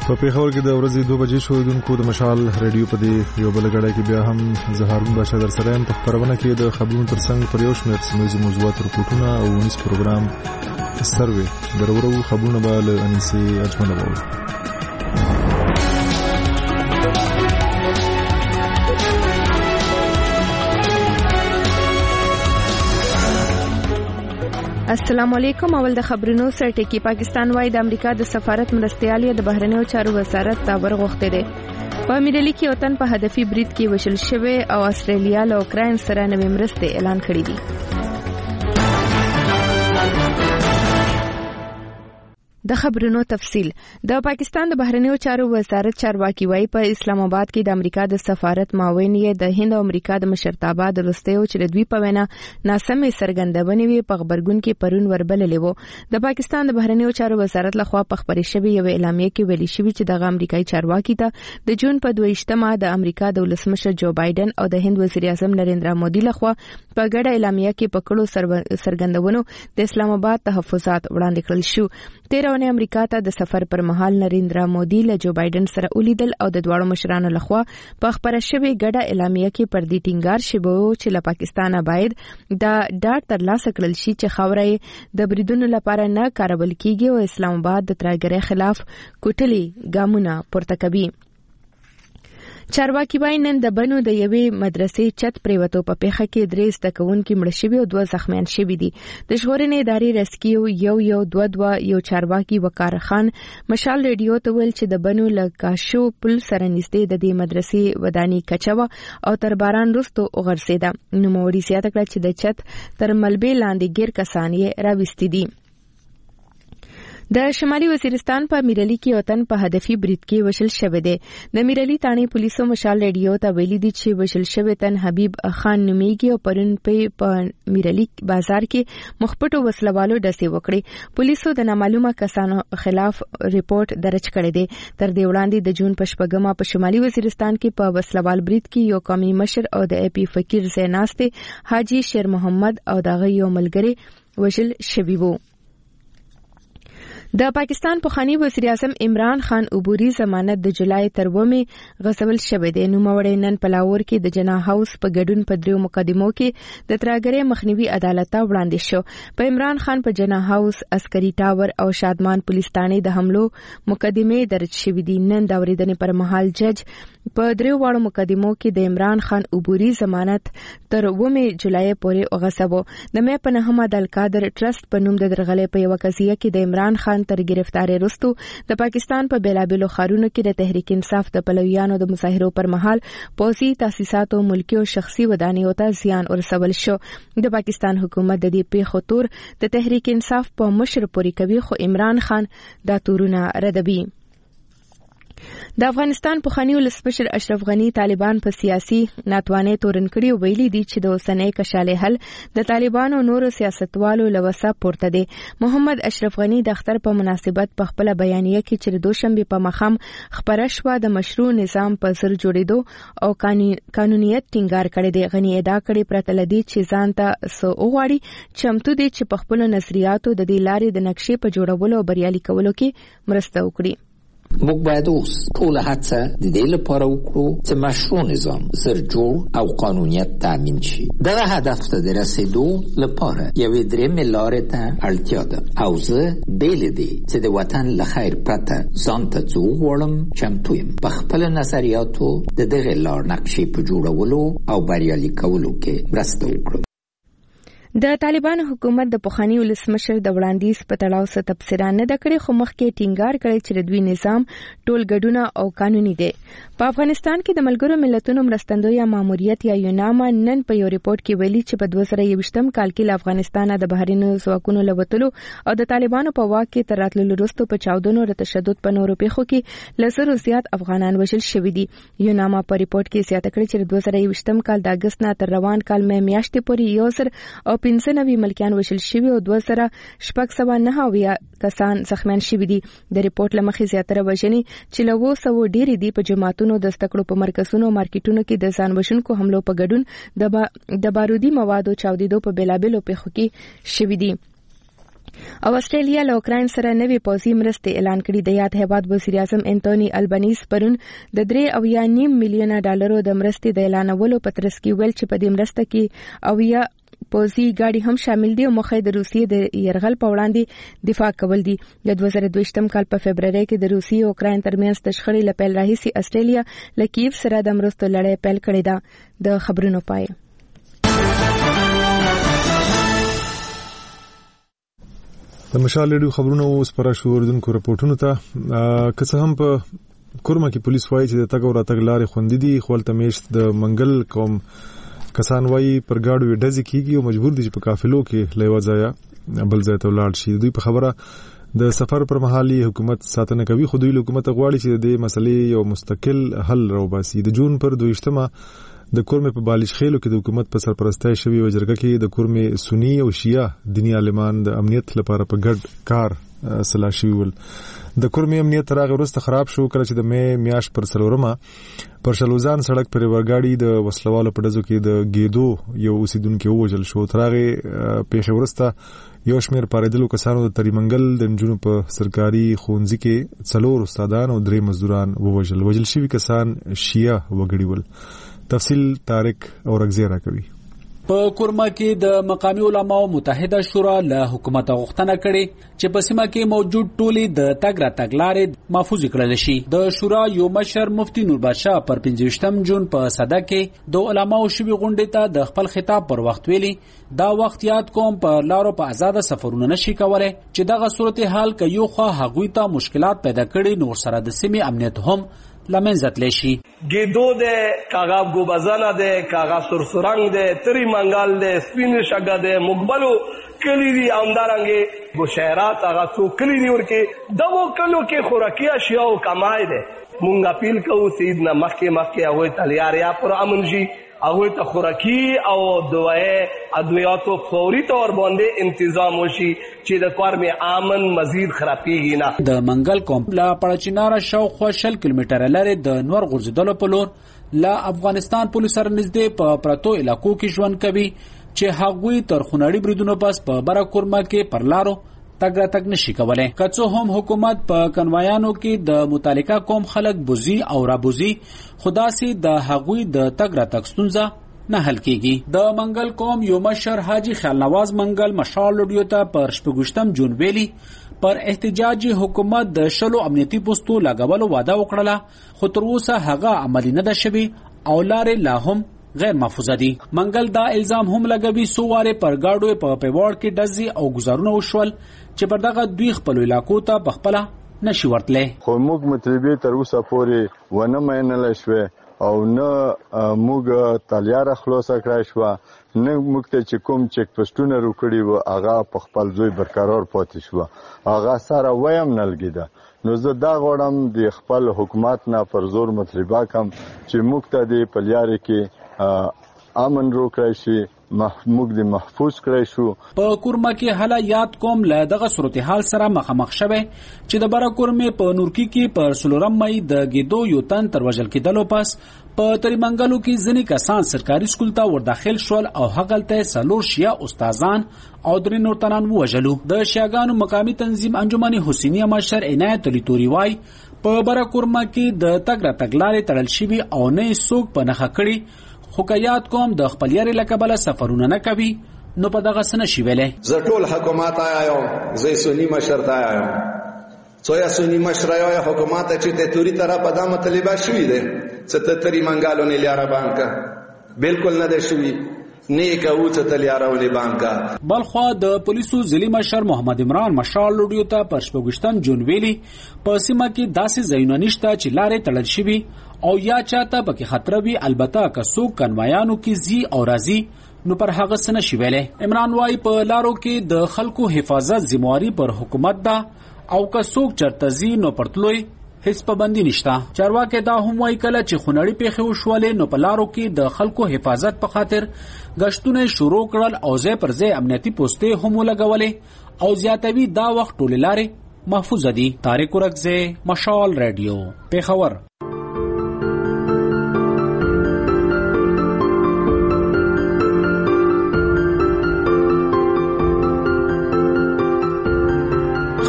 په پیښور کې د ورځې 2 بجې شویدونکو د مشال ریډیو په دې یو بل غړی کې بیا هم زهارون باشا در سره هم په خبرونه کې د خبرونو ترڅنګ پر یو شمېر سیمه موضوعات رپورټونه او ونیس پروګرام سروي درورو خبرونه به له انیسي اجمل وو. السلام علیکم. اول د خبرونو سره ټکی. پاکستان وايي د امریکا د سفارت مرستيال د بهرنیو چارو وزارت تابر غوښته دي. په میډلي کې وطن په هدفي برید کې وشل شوی او استرالیا له اوکراین سره نوې مرستې اعلان کړې دي. د خبرونو تفصيل. د پاکستان د بهرنیو چارو وزارت چارواکي وايي په اسلام آباد کې د امریکا د سفارت معاون یې د هند او امریکا د مشرتابه د رستیو چې د دوی په وینا ناسمې سرګندونې وي په خبرګون کې پرون وربللې وو. د پاکستان د بهرنیو چارو وزارت لخوا په خبري شوی یو اعلامیه کې ویلي شوی چې د امریکایي چارواکي ته د جون په 22مه د امریکا د ولسمشر جو بایدن او د هند وزیر اعظم نریندرا مودي لخوا په ګډه اعلامیه کې پکړو سرګندونو د اسلام آباد تحفظات وړاندې کړل شو. 13 امریکا ته د سفر پر مهال نریندرا مودي له جو بایدن سره ولیدل او د دواړو مشرانو لخوا په خبره شوی ګډه اعلامیه کې پر دې ټینګار شوی چې له پاکستانه باید د ډاټ ترلاسه کړل شي چې خاوره د بریدونو لپاره نه کارول کیږي او اسلام آباد د ترهګرۍ خلاف کوټلي ګامونه پورته کوي. چارواکي وايي نن د بنو د یوې مدرسې چت پریوتو په پیښه کې 3 زده کوونکي مړ شوي او 2 زخمیان شوي دي. د ژغورنې ادارې رسکیو یو چارواکي وقار خان مشال ریډیو ته ویل چې د بنو له کاشو پل سره نږدې د دې مدرسې وداني کچوا او تر باران وروسته وغورځېده. نوموړي زیاته کړه چې د چت تر ملبې لاندې ګیر کسان یې راوستي دي. د شمالي وزیرستان په میرلی کې وطن په هدفي برید کې وشل شوی دی. د میرلی تانی پولیسو مشال ریډیو ته ویلي دي چې وشل شوی تن حبیب خان نومیږي او پرون په میرلی بازار کې مخپټو وسلوالو ډسې وکړي. پولیسو د نامعلومه کسانو خلاف ریپورت درج کړی دی. تر دې وړاندې د جون په 8مه په شمالي وزیرستان کې په وسلوال برید کې یو قومي مشر او د اپی فقیر زیناسته حاجی شیر محمد او دغه یو ملګری وشل شوی وو. د پاکستان پخوانی وزیر اعظم عمران خان عبوري ضمانت د جولای تر 9 غوښتل شوې ده. نوموړی نن په لاهور کې د جنا هاوس په ګډون په 3 مقدمو کې د ترهګرۍ مخنیوي عدالت ته وړاندې شو. په عمران خان په جنا هاوس، عسکري ټاور او شادمان پولیس تانې د حملو مقدمه درج شوې دي. نن د اوریدنې پر مهال جج په 3 واړو مقدمو کې د عمران خان عبوري ضمانت تر 9 جولای پورې وغځاوه. د مې په 9مه د القادر ټرست په نوم د درغلې په یو قضیه کې د عمران خان تر گرفتاری وروسته د پاکستان په بیلابیلو ښارونو کې د تحریک انصاف د پلویانو د مظاهرو پر مهال پوځي تاسیسات او ملکی او شخصي ودانیو ته زیان ورسول شو. د پاکستان حکومت د دې پیښو تور د تحریک انصاف په مشر پورې کوي، خو عمران خان دا تورونه ردوي. د افغانستان پخوانی ولسمشر اشرف غنی طالبان په سیاسي ناتوانۍ تورن کړي او ویلي دي چې د اوسنۍ کشالې حل د طالبانو نورو سیاستوالو لوسه پورته دي. محمد اشرف غنی د اختر په مناسبت په خپل بیانیه کې چې د دوشنبه په مخام خبره شوه د مشروع نظام په سر جوړېدو او قانونیت ټینګار کړی دی. غنی ادعا کړې پرته لدی چې ځان ته سو وغواړي چمتو دي چې په خپل نظریاتو د دې لارې د نقشې په جوړولو او بریالي کولو کې مرسته وکړي. موږ باید اوس ټول هڅه د دې لپاره وکړو چې مشروع نظام سر جوړ او قانونیت تامین شي. دغه هدف ته د رسیدو لپاره یوې 3 لارې ته اړتیا ده او زه بیل دي چې د وطن له خیر پرته ځان ته څه وغواړم چمتو یم په خپل نظریاتو د دغه لار نقشې په جوړولو او بریالي کولو کې مرسته وکړم. د طالبانو حکومت د پخوانی ولسمشر د وړاندیز په تړاو څه تبصره نه ده کړې، خو مخکې ټینګار کړی چې د دوی نظام ټول ګډونه او قانوني دی. په افغانستان کې د ملګرو ملتونو مرستندویه ماموریت یا یوناما نن په یو ریپورت کې ویلي چې په 2021م کال کې له افغانستانه د بهرینو ځواکونو لوتلو او د طالبانو په واک کې تر راتللو وروسته په چاودنو او تشدد په نورو پیښو کې لزرو زیات افغانان وژل شوي دي. یوناما په ریپورت کې زیاته کړې چې د 2021م کال د اگست نه تر روان کال مې میاشتې پورې 195 ملکیان وژل شوي او 2609 کسان زخمیان شوي دي. د ریپورت لمخې زیاتره وژنې چې له 200 ډېرې دي په جماعتونو د زدهکړو په مرکزونو او مارکیټونو کې د ځان وژونکو حملو په ګډون د بارودي موادو چاودېدو په بیلابیلو پیښو کې شوي دي. او استرالیا له اوکراین سره نوې پوځي مرستې اعلان کړې. د یاد هیواد وزیر اعظم انټونی البنیز پرون د $3.9 میلیونه د مرستې د اعلانولو په ترڅ کې ویل چې په دې مرسته کې 80 پوځي ګاډي هم شامل دي او مخې د روسیې د یرغل په وړاندې دفاع کول دي. د 2022 کال په February کې د روسیې او اوکراین ترمنځ د شخړې له پیل راهیسې استرالیا له کیف سره د مرستو لړۍ پیل کړې ده. د خبرونو پای د مشال ریډیو خبرونه اوس پر شوردونکو رپورټونو ته که څه هم په کورما کې پولیس وایي چې د تګ او راتګ لارې خوندي دي، خو هلته میشت د منګل قوم کسان وایي پر ګاډو ډزې کیږي او مجبور دي چې په قافلو کې له یوه ځایه بل ځای ته ولاړ شي. دوی په خبره د سفر پر مهال حکومت ساتنه کوي، خو دوی له حکومت غواړي چې د دې مسلې یو مستقل حل راوباسي. د جون پر 22 د کورمې په بالش خېلو کې د حکومت په سرپرستۍ شوی وجرګه کې د کورمې سنی او شیعه دینی عالمان د امنیت لپاره په ګډ کار سلا شوی ول. د کورمې امنیت تر هغه وروسته خراب شو کله چې د مې میاشت پر 4 پر شلوزان سړک پر ورګاډي د وسلوالو په ډزو کې د ګیدو یو اوسیدونکو وژل شو. تر هغه پیښه وروسته یو شمېر پاریدلو کسانو د تریمنګل د نجونو په سرکاري ښوونځي کې 4 استادان او 3 مزدوران وژل شوي کسان شیعه وګړي ول. تفصیل طارق اورغزی را کوي. په کورما کې د مقامی علماو متحده شورا له حکومت غوښتنه کړې چې په سیمه کې موجود ټولې د تګ راتګ لارې محفوظ کړل شي. د شورا یو مشر مفتی نور بادشاه پر 25 جون په صدا کې د علماو شوی غونډې ته د خپل خطاب پر وخت ویلي دا وخت یاد کوم په لارو په آزاد سفرونه نشي کولای چې دغه صورتحال کې یو خو هغوی ته مشکلات پیدا کړي نور سره د سیمې امنیت هم لمنزت لشي. گیدو ده کاغا گوبزانه ده کاغا سرسرنگ ده تری منگال ده سپین شگا ده مقبلو کلی دی امدارنگی گو شہرات آغا سو کلی دی ورکی دو کلو کے خوراکی اشیاء و کمائی ده مونگا پیل کو سیدنا مخی اگوی تلیاریا پر امن شي اگوی تا خوراکی او ادویاتو فوری طور باندې انتظام وشي چې د کار می امن مزید خرابېږي نه. د منګل کوم لا پړچیناره شاوخوا 10 کیلومتره لري د نور غورځیدلو په لور لا افغانستان پولیس سره نږدې په پرتو علاقو کې ژوند کوي چې هغوی تر خونړي بریدونو پس په برا کورما کې پر لارو تګ راتګ نشي کولای. کڅو هم حکومت په کنوایانو کې د متعلقه قوم خلک بوزي او رابوزي خدا سي د هغوی د تګ راتګ ستونزه نه حل کیږي. د منګل قوم یو مشر حاجی خیال نواز منګل مشال لوډیو ته پر 28 جون ویلي پر احتجاجي حکومت د شلو امنیتي پوسټو لګولو وعده وکړه خو تر اوسه هغه عملي نه ده شوی او لارې لا هم غیر محفوظه دي. منګل دا الزام هم لګوي سواره پر گاډو په پیوړ کې ډزي او گزارونه وشول چې پر دغه دوی خپل علاقو ته بخپله نشي ورتله. خو موږ مطلبي تر اوسه پورې ونه مینل شوه او نه موږ تالیاره خلاص کړای شو نه موږ ته چې کوم چک پوسټونه روکړي و هغه په خپل ځای برقرار پاتې شو هغه سره ویم نلګیده. نو زه دا غواړم د خپل حکومت نه پر زور مطلبه کم چې موږ ته د پلیاري کې امن روکړای شي موږ د محفوظ کړای شو. په کورما کې حالا یاد کوم له دغه صورتحال سره مخامخ شوه چې د برا کورمې په نورکی کې پر 16 مې د ګیدو یو تن تر وژل کېدلو پس په تریمنګلو کې ځینې کسان سرکاري سکول ته ورداخل شول او هغلته سلور شیا استادان او درې نور تنان وژلو. د شیاګانو مقامی تنظیم انجمن حسینیه مشر عنایت علی توري وای په برا کورما کې د تګ راتګ لارې تړل شوي او نه څوک په نخښه کړي خو که یاد کوم د خپل یاري لکبله سفرونه نه کوي نو په دغه سنه شي ویلې. زه ټول حکومت آیم زه سنی مشر ته آیم څو یا سنی مشر آیا حکومت چې ته توري طرف په دامه طالبا شوی دی څه ته تری منګالو نه لیاره بانکا بالکل نه ده شوی نیک او څه ته لیاره ولې بانکا. بلخوا د پولیسو ضلع مشر محمد عمران مشال لوډیو ته پر 28 جون ویلي په سیمه کې داسې ځایونه نشته چې لارې تړل شوي او یا چاته پکې خطر وي البته که څوک کنوایانو کې زی او راضی نو پر هغه سن شي ویلې. عمران وای په لارو کې د خلکو حفاظت ذمہواری پر حکومت ده او که څوک چرته زی نو پرتلوي هیڅ پابندی نشته. چارواکي دا هم وای کله چې خونړی پیښې وشولې نو په لارو کې د خلکو حفاظت په خاطر غشتونه شروع کړل او ځای پر ځای امنیتي پوسټې هم لګولې او زیاتوي دا وخت ټول لارې محفوظ دي. طارق اورغزی مشال رادیو پیښور.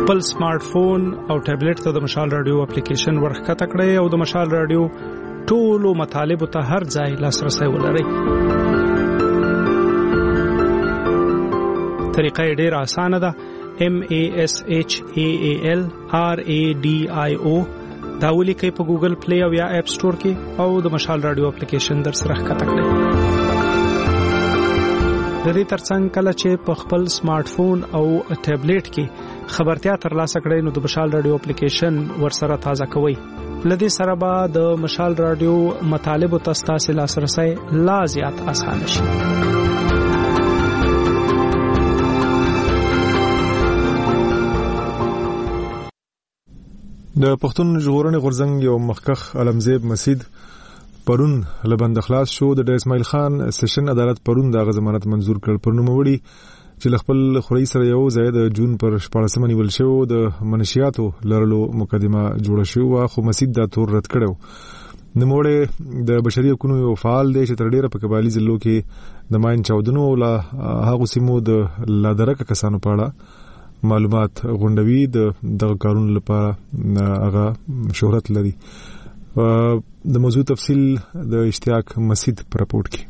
خپل سمارټ فون او ټابلیټ ته د مشال رادیو اپلیکیشن ورښکته کړئ او د مشال رادیو ټولو مطالبه ته هر ځای لاسرسي ولرئ. طریقه ډېره اسانه ده. MASHAALRADIO دا ولیکئ په ګوګل پلی او یا اپ سٹور کې او د مشال رادیو اپلیکیشن در سره ښکته کړئ. د دې ترڅنګ کله چې په خپل سمارټ فون او ټابلیټ کې خبرتیا ترلاسه کړئ نو د مشال رادیو اپلیکیشن ورسره تازه کوئ. لدې سره به د مشال رادیو مطالب او تاسو لاسرسي لا زیات اسانه شي. د پښتون ژغورنې غورځنګ یو مخکخ علمزیب مسید پرون لبند خلاص شو. د اسماعیل خان سیشن عدالت پرون د ضمانت منزور کړ. پر نوموړي چې خپل خوري سره یو ځای د جون پر 14 نیول شو د منشیاتو لرلو مقدمه جوړه شو خو مسید دا تور رد کړو. نوموړي د بشري حقوقو یو فعال دی چې تر ډیره په قبایلی ضلعو کې د ماین چاودنو او هغه سیمو د لادرکه کسانو په اړه معلومات غونډوي. د قانون لپاره هغه شهرت لري. د موضوع تفصیل د اشتیاق مسید پر رپورت کې.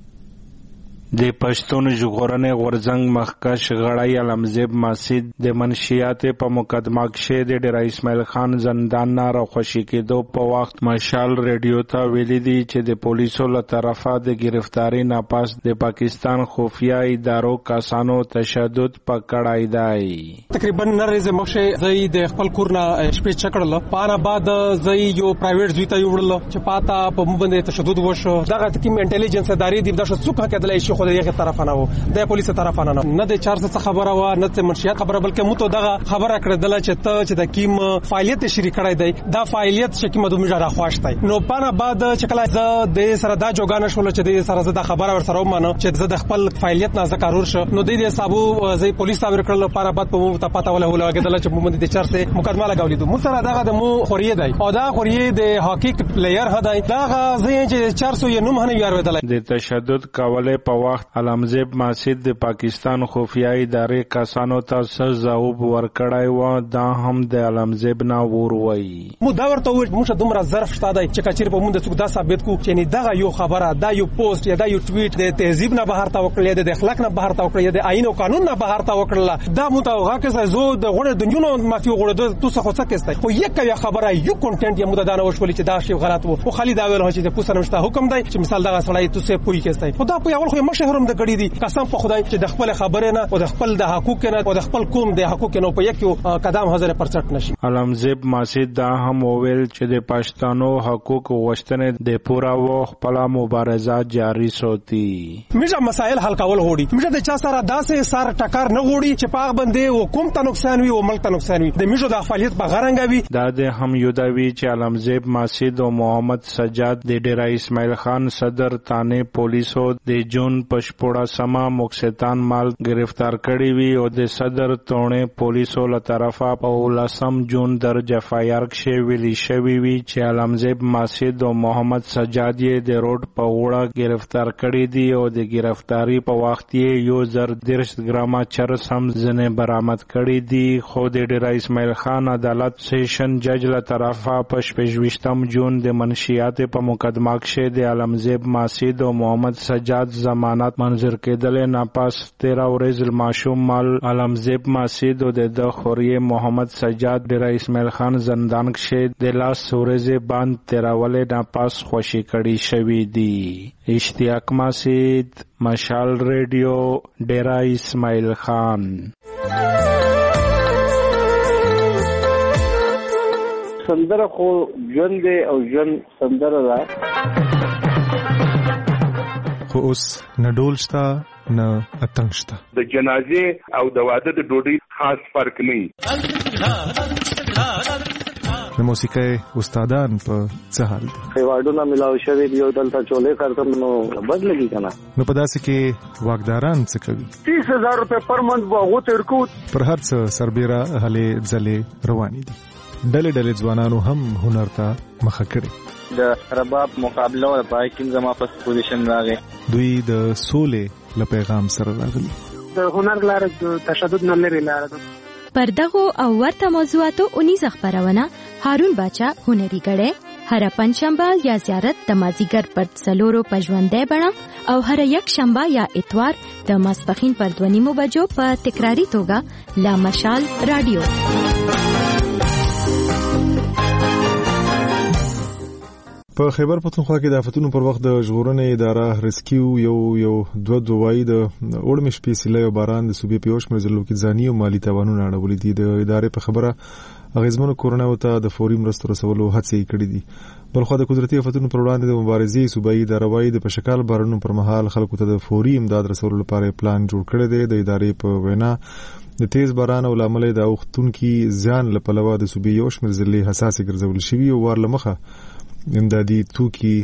د پښتون ژغورنې غورځنګ مخکښ غړی علمزیب مسید د منشیات په مقدمه کې د ډیر اسماعیل خان زندان نه راخوشي کېدو په وخت مشال ریډیو ته ویلي دي چې د پولیسو له طرفه د گرفتاری نه پس د پاکستان خفیه ادارو کسانو تشدد پکړای دی. تقریبا نریز مخشه زئی د خپل کورنا شپې چکړل پاره بعد زئی یو پرایویټ زویته یوړل چې پاتا په مبند تشدد وشو. دغه تکیم انټيليجنس ادارې د دښه څوک کېدلای شي خو دغه طرف نه وو د پولیس طرف نه نه د 400 خبره و نه د منشیات خبره بلکې مو ته دغه خبره کړدل چې د کیم فعالیت شریک کړی دی دا فعالیت چې کیمه دومره راخواشتای نو پانه بعد چې کله ز د سره دا جوګانه شول چې د سره د خبره ور سره ومنه چې د خپل فعالیت نه ذکرور شو نو د دې حسابو زې پولیس تا ورکړل پانه بعد په مو ته پتا ولا ولګدل چې موږ د 400 مقدمه لګولې دو مو سره دغه د مو خوريه دی او دا خوريه د هاکی پلیئر هداي دغه زې چې 400 یې نوم هنه یار ودل د تشدد کوله په وخت علمزیب مسید د پاکستان خفیه ادارې کسانو ته سزاوب ورکړای و دا هم د علمزیب نه وروي. مو دا ورته موږ دومره ظرف شته دی چې کچیر په مونږ د څوک دا ثابت کو چې نه دغه یو خبره دا یو پوسټ یا دا یو ټویټ د تهذیب نه بهر تا وکړل د اخلاق نه بهر تا وکړل د آئین او قانون نه بهر تا وکړل دا مو ته هغه کې زو د غوړې دنیونو مافیا غوړې د تو څه څه کېسته خو یک یا خبره یو کنټنټ یا مو دا نه وشول چې دا شی غلط وو خو خالد اول چې د پوسنمشته حکم دی چې مثال دغه سړی تو څه پوي کېسته خدا په اول خو مشهورم د کړی دي قسم په خدای چې د خپل خبره نه او د خپل د حقوق نه او د خپل قوم د حقوق نه په یو قدم 1000% نشي. علمزیب مسید دا هم ویل چې د پښتنو حقوق غوښتنې د پورا و خپل مبارزه جاری سوتي. مجه مسائل حل کول غوړي مجه د چا سره داسې سر ټکر نه غوړي چې پاغ باندې حکومت ته نقصان وي او ملک ته نقصان وي د مجه د فعالیت په غرنګوي دا د هم یودوي چې علمزیب مسید او محمد سجاد د ډیر اسماعیل خان صدر تانه پولیسو د جون پښپوړه سما مقصدان مال گرفتار کړی وی او د صدر تونه پولیسو له طرفه په 10 جون درجه فایر کې ویلي شوی وی چې علمزیب مسید او محمد سجاد یې د روډ په وړه گرفتار کړی دی او د گرفتاری په وخت یې 1030 ګرامه چرس هم ځنه برآمد کړی دی خو د ډیر اسماعیل خان عدالت سیشن جج له طرفه په 28 جون د منشیات په مقدمه کې د علمزیب مسید او محمد سجاد ضمانت منظور کېدل نه پاس 13 ورځې معشوم مال علمزیب مسید او د خوري محمد سجاد ډیر اسماعیل خان زندان کې د لاس ورځې باندې تیراولې نه پاس خوشي کړي شوی دی. اشتیاق مسید مشال ریډیو ډیر اسماعیل خان. سندره خو ژوند او ژوند سندره ده خو اوس نه ډول شته نه اتنګ شته. د جنازې او د واده د ډوډۍ خاص فرق نه وي. د موسیقۍ استادان په څه حال دي؟ ایوارډونه ملاو شوی دی او دلته چولې کارته نو بدلږي کنه. نو په داسې کې واکداران څه کوي؟ 30000 روپے پر منث وغو ترکو پر هر څه سربېره هلې ځلې روانې دي. ډلې ځوانانو هم هنر ته مخه کړي. د رباب مقابله او پای کې زما په پوزیشن راغی. دوی د سولې له پیغام سره راغلي. د هنر لار د تشدد نه لري لار ده. پر دغو او ورته موضوعاتو اونیزه خبرونه هارون باچا هنري غړې هر پنځشنبه یا زیارت د مازیګر پر 4 پژوندې بڼه او هر یک شنبه یا اتوار د ماسپخین پر 2:30 بجو په تکراری توګه لا مشال رادیو. په خیبر پختونخوا کې د آفتونو پر وخت د ژغورنې اداره ریسکیو یو دوایي د اورمش پیسله او باران د صوبې په یوش مرزلو کې ځاني او مالی تاوانونه اړولې دي. د ادارې په خبره اغیزمنو کورونا ته د فوري مرستو رسولو هڅې کړې دي. بلخو د قدرتي آفتونو پر وړاندې د مبارزې صوبایي اداره وايي د پشکال بارانونو پر مهال خلکو ته د فوري امداد رسولو لپاره پلان جوړ کړی دی. د ادارې په وینا د تیز باران او لامل د اوختونکو ځان لپاره د صوبې یوش مرزلې حساسه ګرځول شوی او ورلمخه امدادي توکي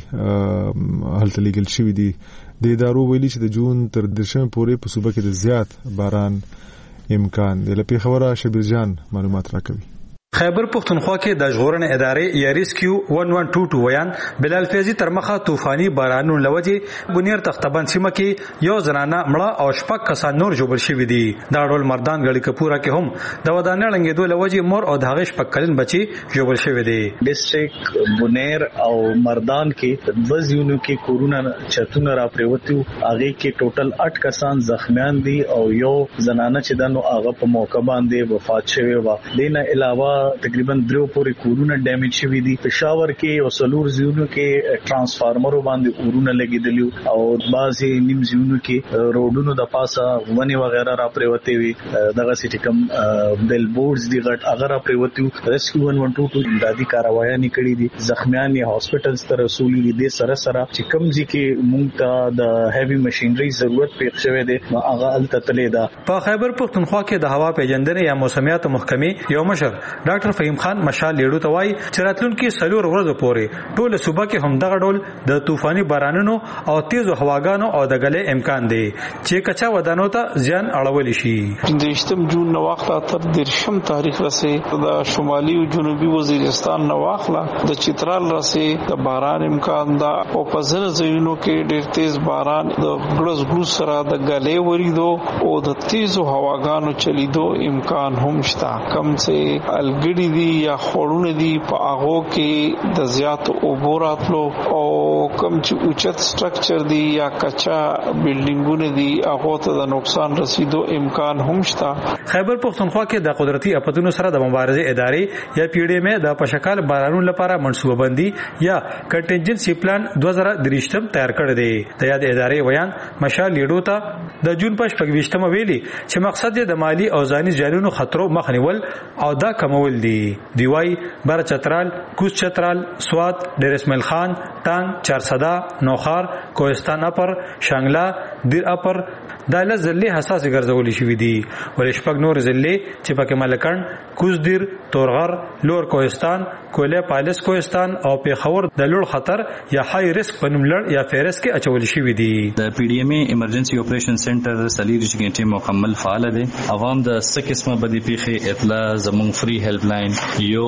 هلته لیږل شوی دي. د ادارو ویلي چې د جون تر 10 پورې په صوبه کې د زیات باران امکان دی. لپاره خبره شبیر جان معلومات راکوي. خیبر پختونخوا کې د ژغورنې ادارې یا ریسکیو 1122 ویان بلال فیضی تر مخه طوفاني بارانونو لوجه بنیر تختبند سیمه کې یو زنانه مړه او شپږ کسان نور جوړ شوي دي. دا ډول مردان غړي کپورا کې هم د ودانې لنګېدو لوجه مور او د هغې شپږ کلن بچي جوړ شوي دي. ډیسټریکټ بنیر او مردان کې د ځینو کې کورونا چتونه را پریوتو هغه کې ټوټل 8 کسان زخمیان دي او یو زنانه چې دنو هغه په موقع باندې وفات شوی و. دینه علاوه تقریبا 3 پورې کورونا ډیمیج شوی دي. پېښور کې او سلور زیونو کې ترانسفارمرو باندې اورونه لګیدلی او بعضي نیم زیونو کې روډونو د پاسه ونی وغیرہ را پریوتې وي. دغه سټی کم بل بورډز دی غټ اگر را پریوتو ریسکیو 112 امدادي کاروایي نکړي دي. زخمیان یې هاسپټلز ته رسولي دي. د سره چې کم ځي کې مونږ ته د هیوی ماشينري ضرورت پېښ شوی دی هغه التتلې ده. په خیبر پختونخوا کې د هوا پیژندنې یا موسمیات محکمې یو مشر ډاکټر فهیم خان مشال لیډو ته وایي چې راتلونکي 4 ورځې پورې ټول صوبه کې هم دغه ډول د طوفاني بارانونو او تیزو هواګانو او د غلې امکان دی چې کچا ودانو ته زیان اړول شي. د 8 جون نو وخت تر 10 تاریخ رسې د شمالي او جنوبي وزیرستان نو واخله د چترال رسې د باران امکان دا او په ځینو ځایونو کې ډېر تیز باران د ګړز ګړز سره د غلې وریدو او د تیزو هواګانو چلیدو امکان هم شته. کم چې الګړي دي یا خورونه دي په هغه کې د زیات اوبو راتلو او کم چې اوچت سټرکچر دي یا کچا بلډینګونه دي هغه ته د نقصان رسیدو امکان هم شته. خیبر پختونخوا کې د قدرتي آفتونو سره د مبارزې ادارې یا پی ډی ایم د پشکال بارانونو لپاره منصوبه بندي یا کنټینجنسي پلان 2023 تیار کړی دی. د یاد ادارې ویان مشال لیډو ته د جون په 25 ویلي چې مقصد د مالی او ځاني ځانونو خطرو مخنیول او دا کمول دي. دیوای بر چترال، کوز چترال، سوات، ډیر اسماعیل خان، ټانګ، چارسدا، نوخار، کوهستان اپر، شانګلا، دیر اپر دا له ځلې حساس ګرځول شوې دي. ولې شپږ نور ځلې چې پکې ملکن، کوز دیر، تورغر، لور کوهستان، کوله پالیس کوهستان او پیښور د لوړ خطر یا های ریسک په نوم لړ یا فهرست کې اچول شوې دي. د پی ډی ایم ایمرجنسي اپریشن سنټر سلیری چې مکمل فعال دي. عوام د څه قسمه بدی پیښې اطلاع زمون فری هیلپ لاین یو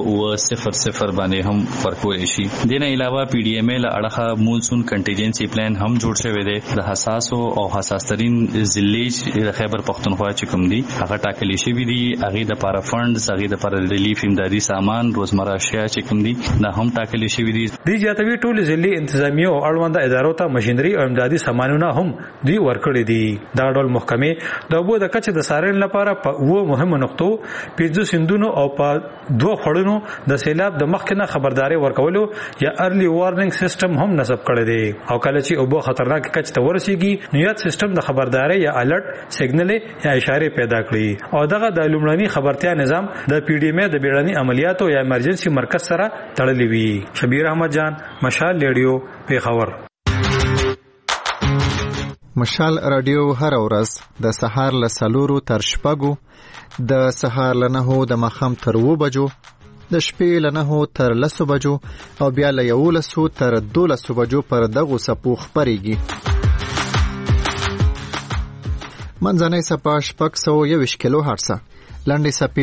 000 باندې هم ورکول شي. دینه علاوه پی ډی ایم له اړخه مونسون کنټینجنسي پلان هم جوړ شوی دی. د حساس او حساس ترين ضلع د خیبر پختونخوا چې کوم دي هغه ټاکلي شوی دي. هغه د لپاره فندز، هغه د لپاره ریلیف امدادي سامان، روزمره اشیاء چې کوم دي دا هم ټاکلي شوی دي. د جاتوی ټول ضلع انتظامی او اړوند ادارو ته ماشينري او امدادي سامانونه هم دوی ورکړي دي. دا ډول محکمې د اوبو د کچې د سارن لپاره په وو مهمه نقطو 15 سندونو او په 2 خړونو د سیلاب د مخکنه خبرداري ورکولو یا ارلی وارنینګ سیستم هم نصب کړی دی. او کله چې اوبو خطرناک کچ ته ورسیږي نو یاد سیستم د خبرداري یا الرټ سیګنل یا اشاره پیدا کړي او دغه د لومړني خبرتیا نظام د پی ډی ایم د بیړني عملیاتو یا ایمرجنسي مرکز سره تړلی وي. شبیر احمد جان، مشال ریډیو، پیښور. مشال رادیو هر ورځ د سهار له 4 تر 6، د سهار له 9 د ماښام تر 2 بجو، د شپې له 9 تر 10 بجو او بیا له 11 تر 12 بجو پر دغه سپو خبريږي. منځنۍ سپا 621 کیلو هرتز، لنډې سپې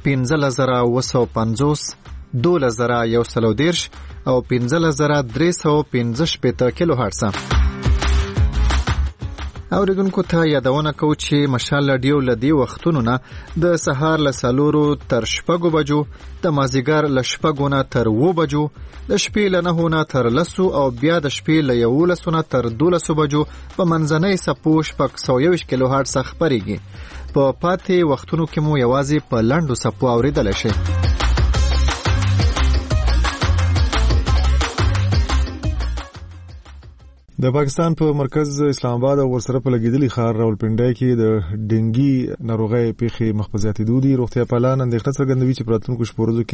15950، 12130 او 15315 کیلو هرتز. اوریدونکو ته یادونه کوو چې مشال رادیو لدی وختونو نه د سهار له 4 تر 6 بجو، د مازیګر له 6 نه تر 7 بجو، د شپې له 9 نه تر 10 او بیا د شپې له 11 نه تر 12 بجو په منځنۍ سپو 121 کیلو هرتز خبريږي. په پاتې وختونو کې مو یوازې په لاندو سپو اوریدل شي. د پاکستان په مرکز اسلام آباد او ورسره په لګیدلی ښار راولپنډي کې د ډنګي ناروغي پیښې مخبزياتي دودي روغتیا پالان اندېښنه څرګندوي چې پراتونکو شپورزو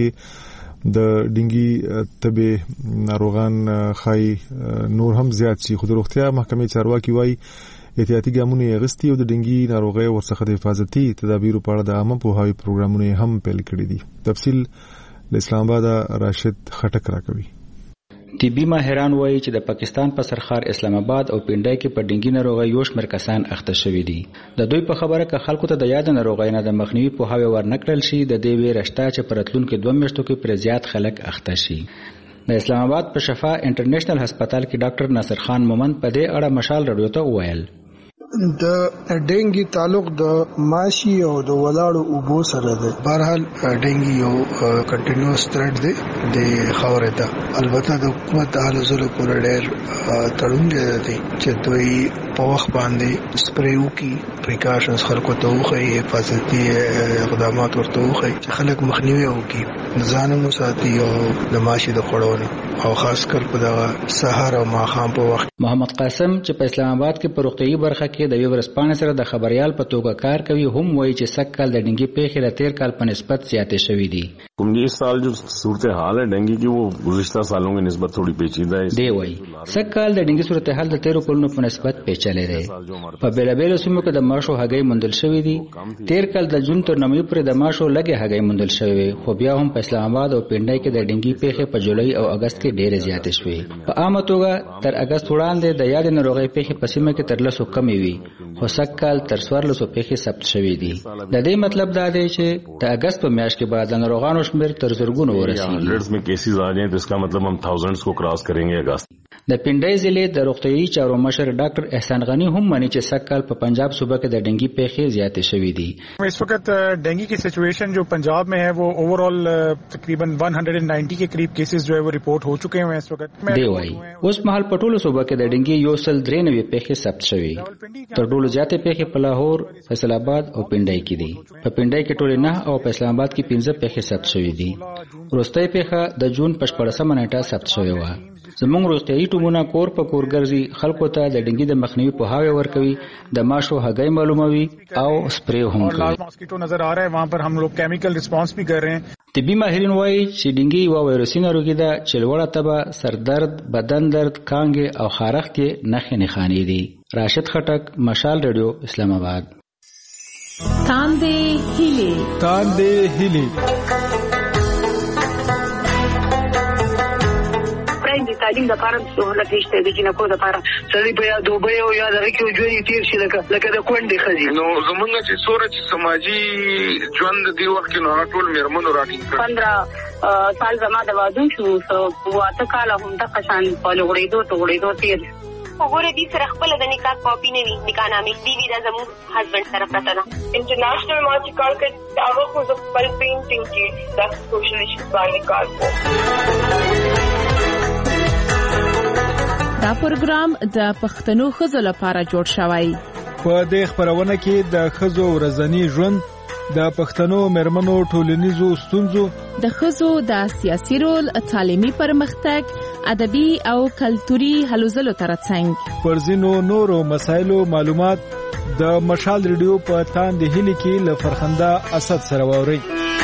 کې د ډنګي تبه ناروغان خای نور هم زیات شي. خو د روغتیا محکمې چارواکي وایي احتیاطي ګامونه غستې او د ډنګي ناروغي ورڅخه د حفاظتي تدابیرو په اړه د عامه پوهاوي پروګرامونه هم پیل کړي دي. تفصیل له اسلام آباد راشد خټک راکوي. طبي ماهران وایي چې د پاکستان په سرخار اسلام آباد او پنډای کې په ډنګي ناروغي یو شمېر کسان اخته شوي دي. د دوی په خبره کې خلکو ته د یاد ناروغي نه د مخنیوي پوهاوی ورنکړل شي د دې ویره شته چې په راتلونکو 2 میاشتو کې پر زیات خلک اخته شي. د اسلام آباد په شفا انټرنیشنل هسپتال کې ډاکټر ناصر خان مومند په دې اړه مشال رادیو ته وویل د ډنګي تعلق د ماشي او د ولاړو اوبو سره ده. بهرحال ډنګي یو کنټینیوس تھریټ دی د خبره ده. البته د حکومت حال زله پر ډېر تړون دی چې دوی په وخت باندې سپریو کی پریکاشنز خلکو ته وخی حفاظتي اقدامات ورته وخی چې خلک مخنیوي وکړي ځان مو ساتي او د ماشي د خړونه او خاص کر په دغه سحر او ماخام په وخت. محمد قاسم چې په اسلام آباد کې په روغتيایي برخه کې د یو ورسپانې سره د خبريال په توګه کار کوي هم وایي چې سکهال د ډنګي پیښې له 13 کال په نسبت زیاتې شوې دي. اس سال جو صورتحال ہے ڈینگی کی وہ گزشتہ سالوں کی نسبت تھوڑی پیچیدہ ہے. دی وایي سکهال د ډنګي صورتحال د 13 کلونو په نسبت پیچلې ده. په بیلابیلو سیمو کې د ماشو هګۍ موندل شوې دي. 13 کال د جون تر نومبر پورې د ماشو لګي هګۍ موندل شوې خو بیا هم په اسلام آباد او پنډای کې د ډنګي پیښې په جولای او اگست کې ډېرې زیاتې شوې. په عامه توګه تر اگست وړاندې د یاد ناروغي پیښې په سیمه کې تر 100 کمې وي خو سکهال تر 1400 پیښې ثبت شوې دي. د دې مطلب دا دی چې د اگست په میاشت کې بعد د ناروغانو شمېر تر زرګونو hundreds में cases आ रहे हैं तो इसका मतलब हम थाउजेंड्स को क्रॉस करेंगे अगस्त. د پنډای ضلع د روغتيایي چارو مشر ډاکټر احسان غنی هم مانی چې سکهال په پنجاب صوبہ کې د ډنګي پیښې زیاتې شوې دي. اس وقت ڈینگی کی سچویشن جو پنجاب میں ہے وہ اوور آل تقریباً 190 کے قریب کیسز جو ہے وہ رپورٹ ہو چکے ہیں اس وقت. دی وایي اوس مهال په ټولو صوبہ کې د ډنګي یو سل 93 پیښې ثبت شوې. تر ټولو زیاتې پیښې په لاهور، فیصل آباد او پنډای کې دي. په پنډای کې ټول 9 او په اسلام آباد کې 15 پیښې ثبت شوې دي. وروستۍ پیښه د جون په 14 نیټه ثبت شوې و. زموږ روغتيایي ټیمونه کور په کور ګرځي خلکو ته د ډنګي د مخنیوي پوهاوی ورکوي د ماشو هګۍ معلوموي او سپری هم کوي. ماسکیټو نظر آ رہا ہے وہاں پر ہم لوگ کیمیکل ریسپانس بھی کر رہے ہیں. طبي ماهرین وایي چې ډنګي یو وایروسي ناروغي ده چې لوړه تبه، سردرد، بدن درد، کانګې او خارښ کې نښې نښانې دي. راشد خټک، مشال رادیو، اسلام آباد. تاندې هیلي د تعلیم د لپاره سہولت نشته د جنکو د لپاره سړي په یاد دوبه او یاد راکې ژوند تیر شي لکه د کونډې خزي. نو زمونږ چې سورج سماجی ژوند دی وخت نو ټول میرمنو راټینګ 15 سال زما د واده شو واته کال هم د قشان په لوړېدو تیر وګوره دې سره خپل د نکاح کاپی نه وي نکاح نامې دی دا زموږ هسبند سره پراته ده. انټرنیشنل ما چې کار کوي هغه خو د خپل پینټینګ کې د سوشل ایشوز باندې کار کوي. دا پروګرام د پښتنو ښځو لپاره جوړ شوی. په دې خبرونه کې د ښځو ورځنی ژوند، د پښتنو مېرمنو ټولنیزو ستونزو، د ښځو د سیاسي رول، تعلیمي پرمختګ، ادبي او کلتوري هلو ځلو ترڅنګ پر ځینو نورو مسایلو معلومات د مشال رادیو په تاندې هیلي کې له فرخنده اسد سره واوري.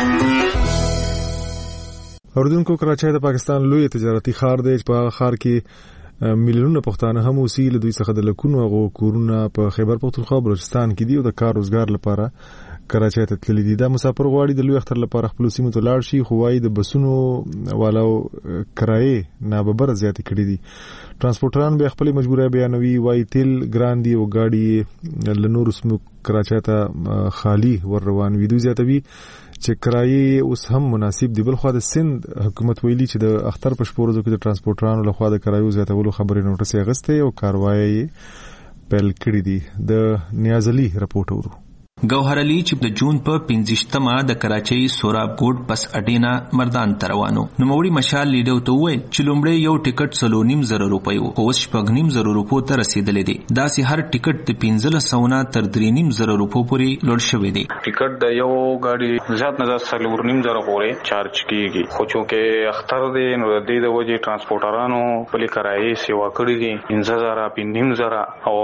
اردوونکو کراچۍ د پاکستان لوی تجارتي ښار دی. په ښار کې میلیونونه پښتانه هم اوسي. له دوی څخه د لکونو غو کورونه په خیبر پختونخوا بلوچستان کې دي او د کار روزګار لپاره کراچۍ ته تللي دي. دا مسافر غواړي د لوی اختر لپاره خپل سیمو ته لاړ شي خو وايي د بسونو والو کرایې ناببره زیاتې کړې دي. ترانسپورټران به خپل مجبورۍ بیانوي. وايي تیل ګران دي او گاډي له نورو سیمو کراچۍ ته خالی ور روان وي. دوی زیاتوي چې کرایې اوس هم مناسب دي. بل خو د سند حکومت ویلي چې د اختر په شپورزو کې د ترانسپورټرانو لخوا د کرایو زیاتولو خبرې نوټس اغسته او کاروایی پیل کړی دي. د نیاز علي رپورټ اورو. ګوهر علي چې د جون په 15مه د کراچۍ سوراب ګوټ بس اډینا مردان ته روانو. نوموړي مشال لیډو ته وویل چې لومړی یو ټیکټ 3.5 روپۍ و، خو اوس 4.5 روپو ته رسیدلی دی. داسې هر ټیکټ د 1500 نه تر 3.5 روپو پورې لوړ شوی دی. ټیکټ د یو غاډي زیات نه 4.5 پورې چارج کیږي، خو چې اختر دی نو د دې د وجې ترانسپورټرانو په کرایې سیوا کړې دي 15,000 او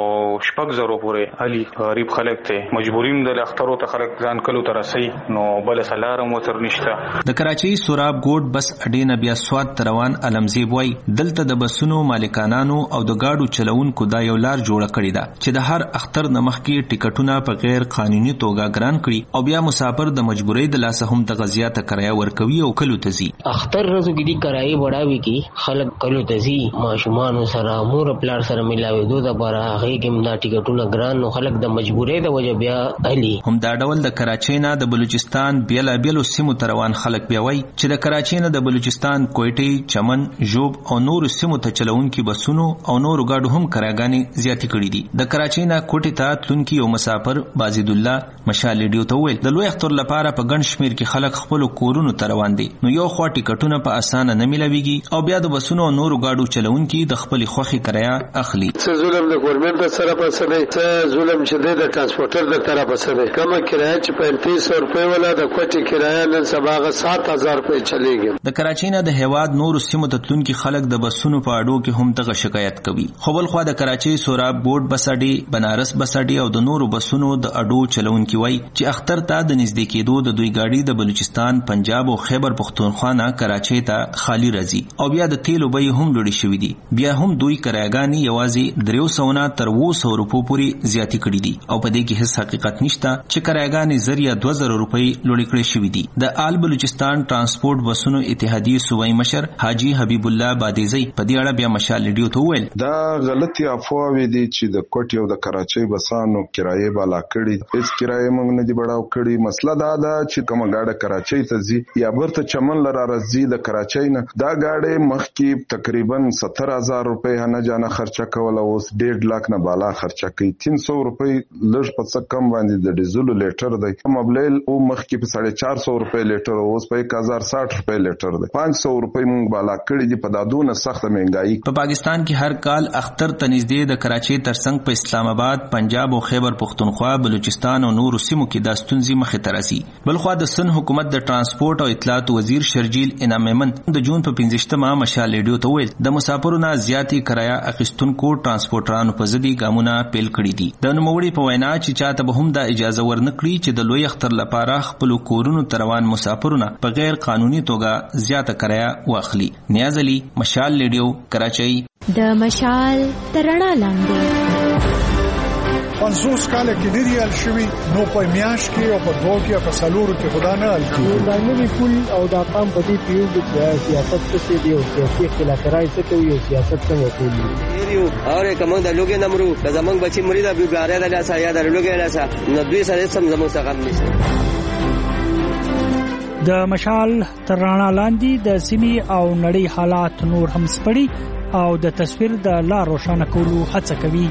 4.5 پورې علي غریب خلک ته مجبورین د اخترو ته خلک ځان کلو ته رسي، نو بل سلارم وتر نشته. د کراچۍ سوراب ګوټ بس اډینا بیا سواد روان علمزیب وای دلته د بسونو مالکانانو او د گاډو چلوونکو دا یو لار جوړه کړې ده چې د هر اختر نه مخکې ټیکټونه په غیر قانوني توګه ګران کړي او بیا مسافر د مجبورۍ د لاسه هم د غزيات کرایه ورکوي او کلو ته ځي. اختر ورځو کې د کرایه بڑاوي کې خلک کلو ته ځي، ماشومان سره مور پلار سره ملاوي دوه د بار هغه کې دا ټیکټونه ګران نو خلک د مجبورۍ د وجه بیا هم دا ډول د کراچۍ نه د بلوچستان بیلابیلو سیمو ته روان خلک بیا وایي چې د کراچۍ نه د بلوچستان کوټې، چمن، ژوب او نورو سیمو ته چلوونکي بسونو او نورو ګاډو هم کراګانې زیاتې کړي دي. د کراچۍ نه کوټې ته تلونکي یو مسافر بازید الله مشال لیډیو ته وویل د لوی اختر لپاره په ګڼ شمیر کې خلک خپل کورونو ته روان دي، نو یو خوا ټیکټونه په اسانه نه ملويږي او بیا د بسونو او نورو ګاډو چلوونکي د خپل خوخي کرایه اخلي. څه ظلم د ګورنمنت سره پسه دی، څه ظلم چې د ترانسپورټر د طرفه سره کومه کرایه چې 3500 روپۍ ولا د کوټې کرایه نن سبا 7000 روپۍ چلیږي. د کراچۍ نه د هیواد نورو سیمو ته تلونکي خلک د بسونو په اډو کې هم دغه شکایت کوي. خو بل خوا د کراچۍ سوراب ګوټ بس اډې، بنارس بس اډې او د نورو بسونو د اډو چلوونکي وایي چې اختر ته د نږدې کېدو د دوی گاډي د بلوچستان، پنجاب او خیبر پختونخوا نه کراچۍ ته خالی راځي او بیا د تیلو بیې هم لوړې شوې دي. بیا هم دوی کرایګانې یوازې 300 نه تر 200 روپو پورې زیاتې کړي دي او په دې کې هیڅ حقیقت نشته چې کرایګانې ذریعہ 2000 روپۍ لوړې کړې شوې دي. د آل بلوچستان ترانسپورت بسونو اتحادیې صوبایي مشر حاجی حبیب الله بادیزی په دې اړه بیا مشال لیډیو ته وویل دا غلطي افواوې دي چې د کوټ یو د کراچۍ بسانو کرایه بالا کړي، هیڅ کرایه موږ نه دی بڑاو کړي. مسله دا ده چې کومه گاډه کراچۍ ته ځي یا برته چمن لره راځي د کراچۍ نه، دا گاډه مخکې تقریبا 70000 روپۍ نه جانه خرچه کوله، اوس 1.5 लाख نه بالا خرچه کوي. 300 روپۍ لږ په څه کم باندې د ډیزل لیټر دی، مبلل او مخکې په 450 روپۍ لیټر اوس په 1060 روپۍ لیټر دی. 500 روپۍ موږ بالا کړي دي په دادونه سخت مهنګایي. په پاکستان کې هر کال اختر ته نږدې د کراچۍ ترڅنګ په اسلام آباد، پنجاب او خیبر پختونخوا، بلوچستان او نورو سیمو کې د ستونزې مخې ته راځي. بل خو د سن حکومت د ترانسپورت او اطلاعات وزیر شرجیل انعام میمن د جون په 15مه مشال لیډیو ته ویل د مسافرونو زیاتې کرایه اخیستونکو ترانسپورټرانو په ضد ګامونه پیل کړي دي. د نوموړي په وینا چې چاته به هم د اجازه ورنکړي چې د لوی اختر لپاره خپل کورونو ته روان مسافرونه په غیر قانوني توګه زیاته کرایه واخلي. نیاز علي، مشال لیډیو، کراچۍ. د مشال ترڼا لاندې 50 کاله کې نه ریال شوی نو په میاش کې او په دوه کې او په سالورو کې خدا نه الګو دا نه پول او دا قام په دې پیو د سیاست څخه دی او سیاسي اختلافات څخه یو سیاست څخه کوي یو اور کوم د لوګي نمرو د زمنګ بچی مری د بیګاره د لاسه یا د لوګي لاسه نو دوی سره سم زموږ څخه نشته. د مشال ترڼا لاندې د سیمې او نړۍ حالات نور هم سپړي او د تصویر د لا روښانه کولو هڅه کوي.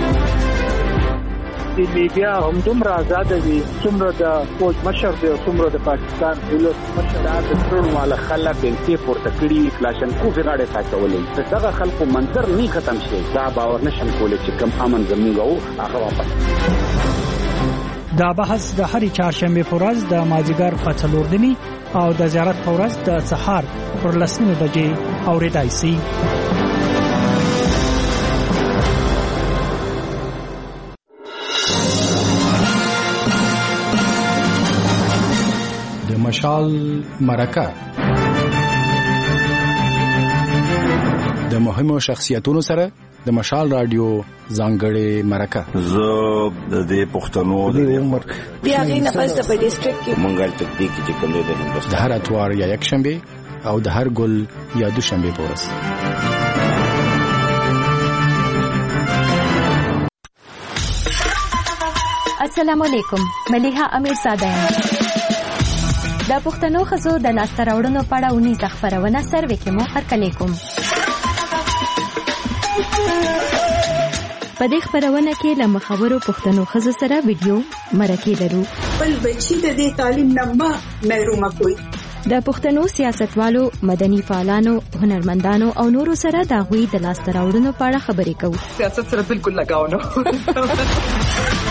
د میډیا هم دومره آزاد دي څومره د فوج مشر دی او څومره د پاکستان دولت مشر د ټول مال خلک د پورته کړي کلاشن کو غاړه ساتولې دغه خلکو منظر نه ختم شي. دا باور نشم کولای چې کم امن زموږ او هغه واپس. دا بحث د هرې چهارشنبه په ورځ د مازیګر په 4 او د زیارت په ورځ د سهار پر 10 بجې اورېدای شي. مشال مرکه د مهمو شخصیتونو سره د مشال رادیو ځانګړې مرکه. زه د دې پښتنو د عمر بیا غي نه پس په ډیسټریکټ کې منګل تکتیک چې کوم د هندوستان د هر اتوار یا یک شنبه او د هر ګل یا دوشنبه پورس. السلام علیکم، ملیحه امیر ساده د پښتنو خزو د ناسته راوړنو په اړه ونی ځخپرونه سروې کې مو هرکلی کوم. په دې خبرونه کې له مخورو پښتنو ښځو سره ویډیو مرکه لرو. بل بچی د دې تعلیم نه محروم کوي. د پښتنو سیاستوالو، مدني فعالانو، هنرمندانو او نورو سره د غوي د لاس تراوړنو په اړه خبرې کوو. سیاست سره بالکل لگاو نه.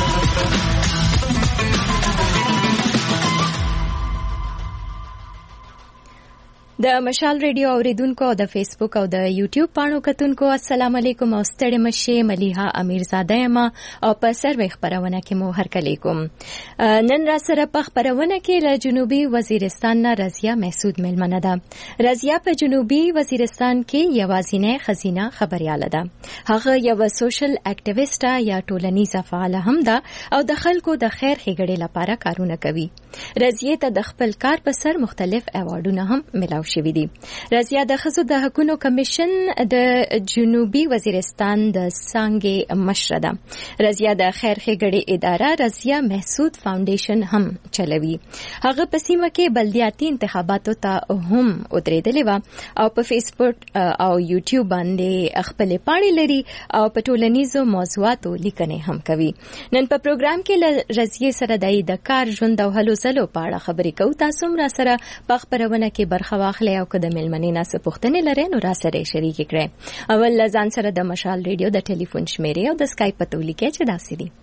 د مشال ریډیو اوریدونکو او د فیسبوک او د یوټیوب پاڼو کتونکو السلام علیکم او ستړي مشه. ملیحه امیرزاده یم او په سروي خبرونه کې مو هرکلی کوم. نن را سره په خبرونه کې له جنوبي وزیرستان نه رضیا محسود ملمنه ده. رضیا په جنوبي وزیرستان کې یوازینی خزینه خبرياله ده. هغه یو سوشل اکټیویسټ یا ټولنیزه فعال هم ده او د خلکو د خیر ښېګړې لپاره کارونه کوي. رضیه ته د خپل کار په سر مختلف ایوارډونه هم ملاو شوي دي. رضیا د ښځو د حقوقو کمیشن د جنوبي وزیرستان د څانګې مشره ده. رضیا د خیر ښېګړې اداره رضیا محسود فاونډیشن هم چلوي. هغه په سیمه کې بلدیاتي انتخاباتو ته هم ودرېدلې وه او په فیسبوک او یوټیوب باندې خپل پاڼې لري او په ټولنیزو موضوعاتو لیکنې هم کوي. نن په پروګرام کې له رضیې سره د کار ژوند او هلو ځلو په اړه خبرې کوو. تاسو هم را سره په خبرونه کې برخه واخلئ او که د مېلمنې نه څه پوښتنې لرئ نو را سره یې شریکې کړئ. اول له ځان سره د مشال ریډیو د ټلیفون شمیرې او د سکایپ پته ولیکئ چې داسې دي.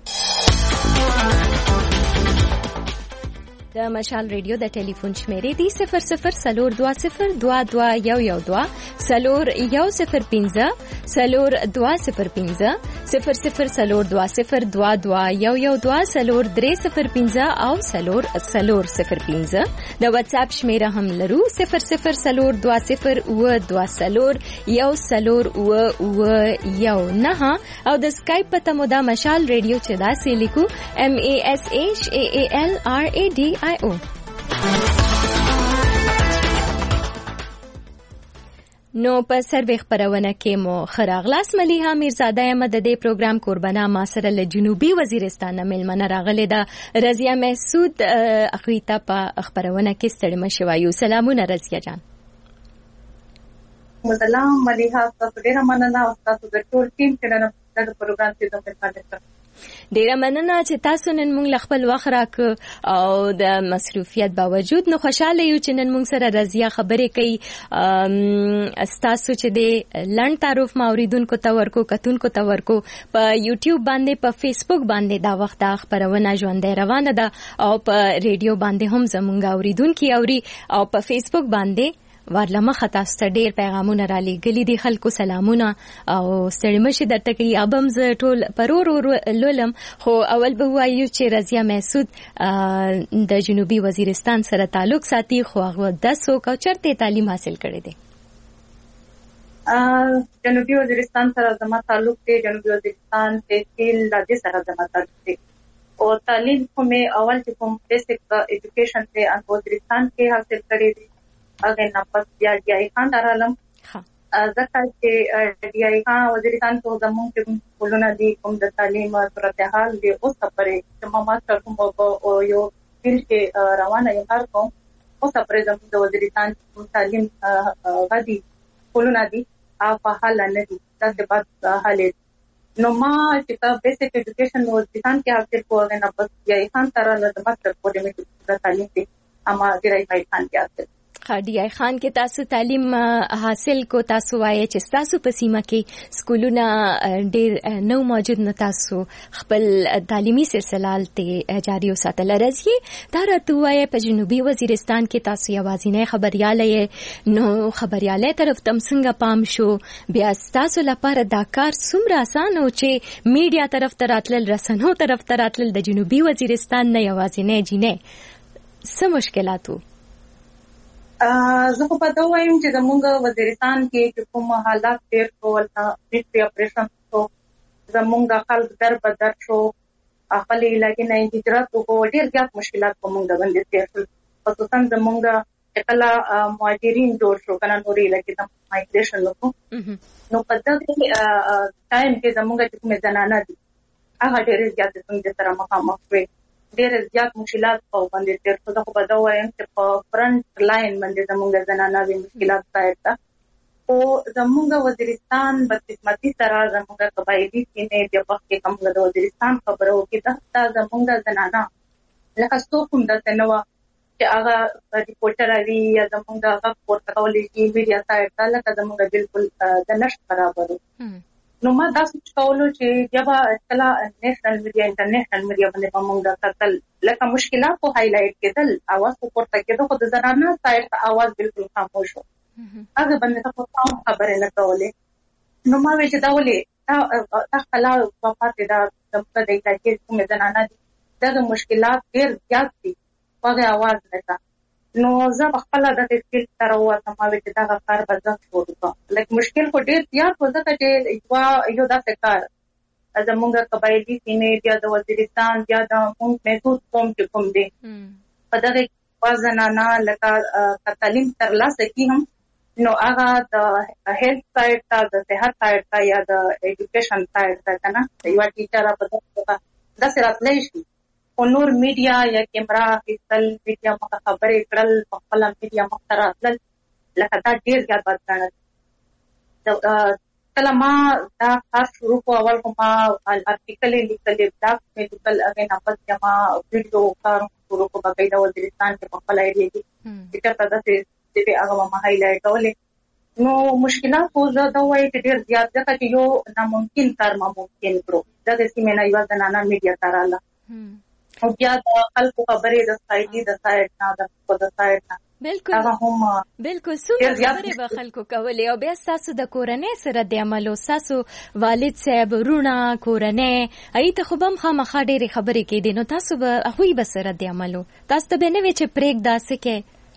د مشال ریډیو د ټلیفون شمیرې دي 0042022112 0105 0205 0020221112 او 0005. د واتس اپ شمیره هم لرو 0020211019 او د سکایپ پته مو د مشال ریډیو چې داسې لیکو MASHAALRADIO. نو په سروي خبرونه کې مو خراغلاس ملیحه امیرزاده یم د دې پروګرام قربانه ما سره له جنوبي وزیرستان ملمنه راغله ده رضیا محسود اخویتا په خبرونه کې ستړي مشه وایو. سلامونه رضیا جان. سلام ملیحه، تاسو ډیره مننه او تاسو د ټول ټیم چې نن د پروګرام کې زموږ سره ډیره مننه چې تاسو نن موږ خپل وخت راک او د مصروفیت باوجود نو خوشاله یو چې نن موږ سره رضیا خبرې کوي. تاسو چې د لړن تعارف ماوریدونکو ته ورکو کتونکو ته ورکو په یوټیوب باندې په فیسبوک باندې دا وخت خبرونه ژوندۍ روانه ده او په ریډیو باندې هم زموږ اوریدونکو اوري او په فیسبوک باندې ورلمه خطا ستډیر پیغامونه را لېږلي دي. خلکو سلامونه او ستړي مشه درته کوي. ابم ز ټول پرور لولم خو اول به وایو چې رضیا محسود د جنوبي وزیرستان سره تعلق ساتي خو هغه د څوک او چرته تعلیم حاصل کړی دی. جنوبي وزیرستان سره زما تعلق دی. جنوبي وزیرستان تحصیل د سره زما تعلق دی او تعلیم کومه اول چې کوم بیسیک ایجوکیشن ته ان وزیرستان کې حاصل کړی دی. اگر نه پس بیا ډي آی خان درالم ځکه چې ډي آی خان وزیرستان ته زموږ چې کولونه دي کوم د تعلیم صورتحال دی اوس خبرې چې ما ماستر کوم او یو فیلډ کې روانه یم کار کوم اوس خبرې زموږ د وزیرستان تعلیم غدي کولونه دي په حال نه دي تاسو په حال نو ما چې په بیسیک ایجوکیشن وزیرستان کې حاصل کوو نه پس ډي آی خان تر له ماستر پورې مې د تعلیم دي اما ډي آی خان کې حاصل ډي آی خان کې تاسو تعلیم حاصل کو. تاسو وایي چې تاسو په سیمه کې سکولونه ډېر نو موجود نه تاسو خپل تعلیمي سلسله ته جاري وساتل. رضیه دا راته وایي په جنوبي وزیرستان کې تاسو یوازینی خبرياله نو خبرياله طرف تم څنګه پام شو بیا تاسو لپاره دا کار څومره آسان او چې میډیا طرف ته راتلل رسنو طرف ته راتلل د جنوبي وزیرستان نه یوازینی جنې څه مشکلاتو؟ زه په دا وایم چې زموږ وزیرستان کې کوم حالات تیر کول ملټری اپریشن شو زموږ خلک در بدر شو خپل علاقې نه هجرت وکړو ډېر زیات مشکلات کومه باندې تیر شول خصوصا زموږ کله مهاجرین جوړ شو کنه نورې علاقې ته مایګریشن وکړو نو په دغه ټایم کې زموږ چې کومه زنانه دي هغه ډېر زیات څنګه سره مخامخ وي ډېر زیات مشکلات په باندې تیر شو. زه په دا وایم چې په فرنٹ لاین باندې زموږ زنانه وی مشکلات پاتې او زمونږ وزیرستان بدقسمتي سره زمونږ قبایلي سیمې د وخت کې کوم د وزیرستان خبرو کې دا زمونږ زنانه لکه څوک هم دلته نه وه چې هغه ریپورټر وي یا زمونږ هغه پورته کولی شي میډیا سایډ ته لکه زمونږ بالکل د نشت برابر نو ما دا سوچ کولو چې جب کله نېشنل میډیا انټرنیشنل میډیا باندې موږ کتل لکه مشکلات کو هایلایټ کېدل اواز کو پورته کېدو خو د زنانه سایډ ته اواز بالکل خاموش و هغه باندې تاسو خبرې نه کولې نو ما وی چې دا ولې تا خلا وفات دا د دې کې کوم زنانه د مشکلات ډېر زیات دي هغه اواز نه نو زه خپل د تفصیل سره وته ما وی چې دا کار به شروع کړم لکه مشکل کو ډېر زیات و ځکه چې یو داسې کار زمونږ قبایلي سیمې بیا د وزیرستان بیا د موږ محدود قوم چې کوم دي په دغه زنانه لکه تعلیم ترلاسه کړي هم نو هغه د هیلث سایډ ته د صحت سایډ ته یا د ایجوکیشن سایډ ته کنه یو ټیچر په دغه د سراتلې شي او نور میډیا یا کیمرا خپل میډیا مخ خبرې کړل خپل میډیا مخ تراتل لکه دا ډیر زیات بدلنه کله ما دا خاص شروع کو اول کومه ارتیکل لیکل بلاګ مې لیکل اگے نفس جما ویډیو کار شروع کو باقاعده وزیرستان کې خپل ایډیا دي چې تاسو دې هغه ما هایلایټ کولې نو مشکلات خو زه وایي چې ډېر زیات ځکه چې یو ناممکن کار ما ممکن کړو دا د سیمې نه یو زنانه میډیا تراله او بیا د خلکو خبرې د سایډي د سایډ نه د سایډ نه بالکل څومره خبرې به خلکو کولې او بیا ستاسو د کورنۍ سره د عملو ستاسو والد صاحب وروڼه کورنۍ هغې ته خو به هم خامخا ډېرې خبرې کېدې نو تاسو به هغوی به سره د عملو تاسو ته به نه وي چې پرېږده څه کې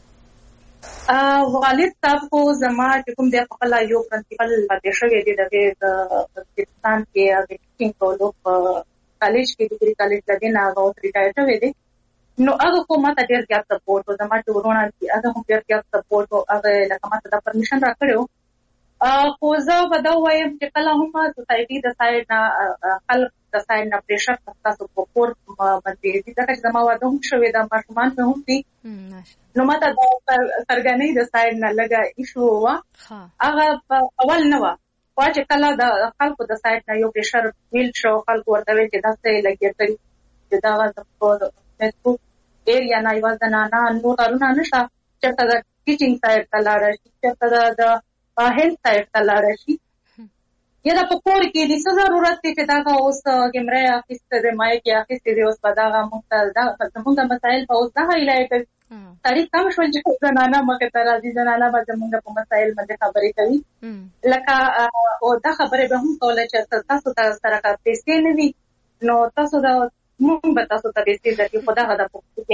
والد صاحب کو زما چې کوم دی خپل یو پرنسپل پاتې شوی دی د پاکستان کې د ټیچینګ کولو په کالج کې ډیګري کالج لدین هغه ریټایر شوی دی نو هغه کو ماته ډېر زیات سپورټ او زما ټورونه دي هغه هم ډېر زیات سپورټ او هغه لکه ماته د پرمیشن راکړو خو زه به دا وایم چې کله هم سوسایټي د سایډ نه خلک د سایډ نه پریشر تاسو په کور باندې دي ځکه چې زما واده هم شوی دا ماشومان مې هم دي نو ماته د سرګنۍ د سایډ نه لګا ایشو و هغه اول نه و چې کله د خلکو د سایډ نه یو پریشر ویل شو خلکو ورته ویل چې دا څه لګیږي چې دا فیسبوک ایریا نه یو زنانه نو کارونه نشته چې دا ټیچینګ سایډ ته لاړ شي چې دا هیلث سایډ ته لاړ شي یا د پکور کې د څه ضرورت دی چې دا اوس کیمرې اخیسته د مایک اخیسته دی اوس په دا موږ مسایل په اوس دا هایلایټ تاریخ کم شول چې زنانه مکه تر راځي زنانه به موږ په مسایل باندې خبرې کوي لکه او دا خبرې به هم کوله چې تاسو سره کا پیسې نه وي نو تاسو دا موږ به تاسو ته پیسې درکړو خو دا غدا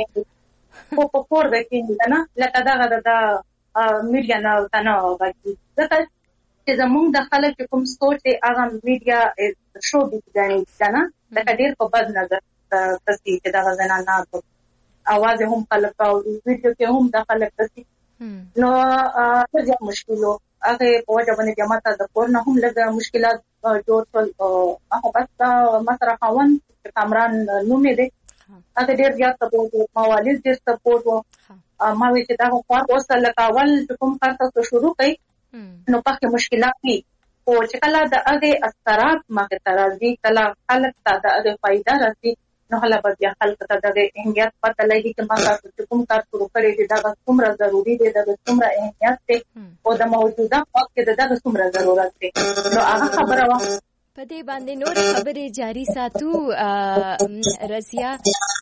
په کور د کې نه لکه دا غدا د میډیا نه تنه واګي ځکه چې زموږ د خلک کوم سوچ دی هغه میډیا شو دي کنه دا ډېر په بد نظر تاسو چې دا زنانه اواز هم خلک او ویډیو کې هم د خلک تاسو نو ډېر مشکلو هغه په وجه باندې جماعت د کور نه هم لږ مشکلات جوړ شول هغه بس مسره خاون کامران نومې دی هغه ډېر زیات سپورټ موالد ډېر سپورټ ما وی چې دا خو اوس لکه اول کوم کار تاسو شروع کړئ نو پکې مشکلات دي او چې کله د هغه اثرات ماګه ترازی کله خلک ته د هغه فائدہ راځي نو هله بیا خلک ته د اهمیت پته لګي چې ما تاسو کوم کار شروع کړی دی دا څومره ضروری دی دا څومره اهمیت دی او د موجوده وخت کې دا څومره ضرورت دی نو هغه خبره وا په دې باندې نور خبرې جاری ساتو رضیا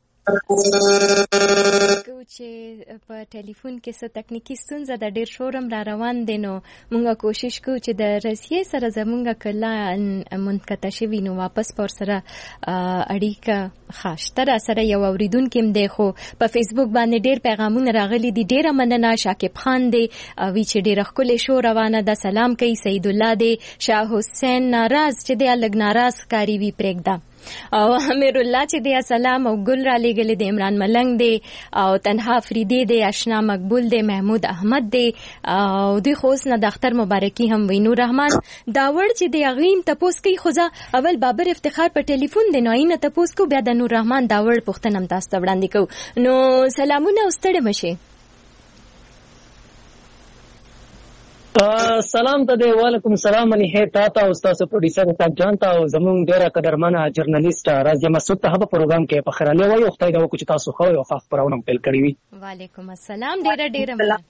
چې په ټلیفون کې څه تکنیکی ستونزه د ډیر شورم را روان دي نو موږ کوشش کوو چې د رسیې سره زموږ کله منقطع شوي نو واپس پر سره اړیکه خاصه را سره یو اوریدونکو هم دی خو په فیسبوک باندې ډیر پیغامونه راغلي دي ډیره مننه شاکب خان دی وی چې ډیره ښکلې شو روانه ده سلام کوي سید الله دی شاه حسین ناراض چې دی الګ ناراض کاری وی پرېږده او امیر الله چې دی سلام او ګل را لګل دی عمران ملنګ دی او تنها فریدی دی آشنا مقبول دی محمود احمد دی او دوی خوس نه د اختر مبارکي هم وی نور رحمان داوړ چې دی غیم تپوس کوي خوځه اول بابر افتخار په ټلیفون دی نو اینه تپوس کو بیا د نور رحمان داوړ پښتنم تاسو ته وړاندې کو نو سلامونه واستړم شي سلام ته دی. وعلیکم السلام. منی تا او تاسو پروډوسر صاحب جان ته او زموږ ډیره قدرمنه جرنالیست راځي مسعود ته په پروګرام کې په خیراله وایو خدای دا وکړي تاسو خو او خاص پرونه پیل کړی وي. وعلیکم السلام. ډیره مننه.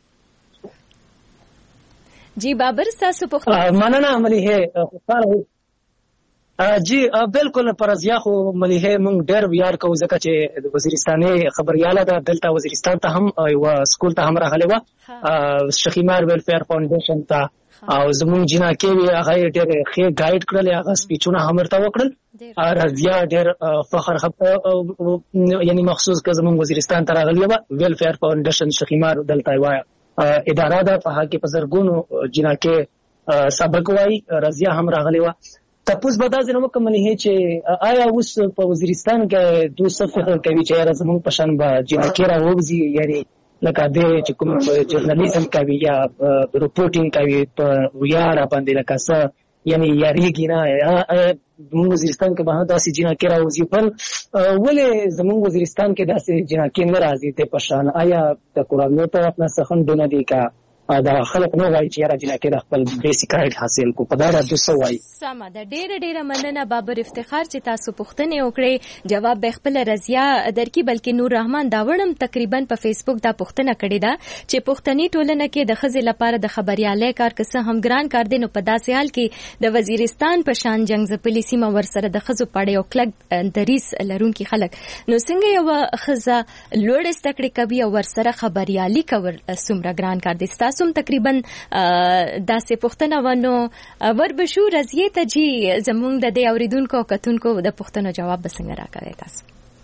جی بابر تاسو په مننه مليحه خوشاله جی بالکل پرزیا خو مليحه مونږ ډېر ویار کوو ځکه چې د وزیرستاني خبرياله ده دلته وزیرستان ته هم او سکول ته هم راغلی و شخیمار ویلفیر فاونډیشن ته او زمونږ جناکي وی هغه ډېر ښه گایډ کړل هغه سپیچونه هم ورته وکړل رضیا ډېر فخر یعنی مخصوص که زمونږ وزیرستان ته راغلی و ویلفیر فاونډیشن شخیمار دلته وای اداره ده په هغه کې په زرګونو جناکي سبق وای رضیا هم راغلی و تاسو به دا ځنه وکمنه چې آیا اوس په وزیرستان کې دوه فکر کوي چې زموږ په شان به جناکي راوځي یعنی لکه د چې کوم جرنالیزم کوي یا رپورټینګ کوي په ویار باندې لکه څه یعنی یاریږي نه موږ وزیرستان کې به داسې جناکي راوځي پر ولې زموږ وزیرستان کې داسې جناکي نه راځي ته په شان آیا د قرآن په خپل څخه دونه دي کا دا خلک نو وایي چې را جناکي د خپل بیسیک رائټ حاصل کو په دا د 200 وایي سمه ده. ډیره مننه بابر افتخار چې تاسو پوښتنه وکړې جواب به خپل رضیا درکې بلکې نور رحمان داوړم تقریبا په فیسبوک دا پوښتنه کړې ده چې پښتني ټولنه کې د خزې لپاره د خبريالۍ کار کسه هم ګران کار دي نو په داسې حال کې د وزیرستان په شان جنگ ځپلي سیمه ورسره د خزو پړې او کلک دریس لرونکي خلک نو څنګه یو خزه لوړ استکړې کوي او ورسره خبريالي کول سمره ګران کار دي تاسو تقریبا داسې پښتنه ونو وربشو رضیه ته جی زمونږ د دې اوریدونکو کتونکو د پښتنو جواب به څنګه راکوي تاسو؟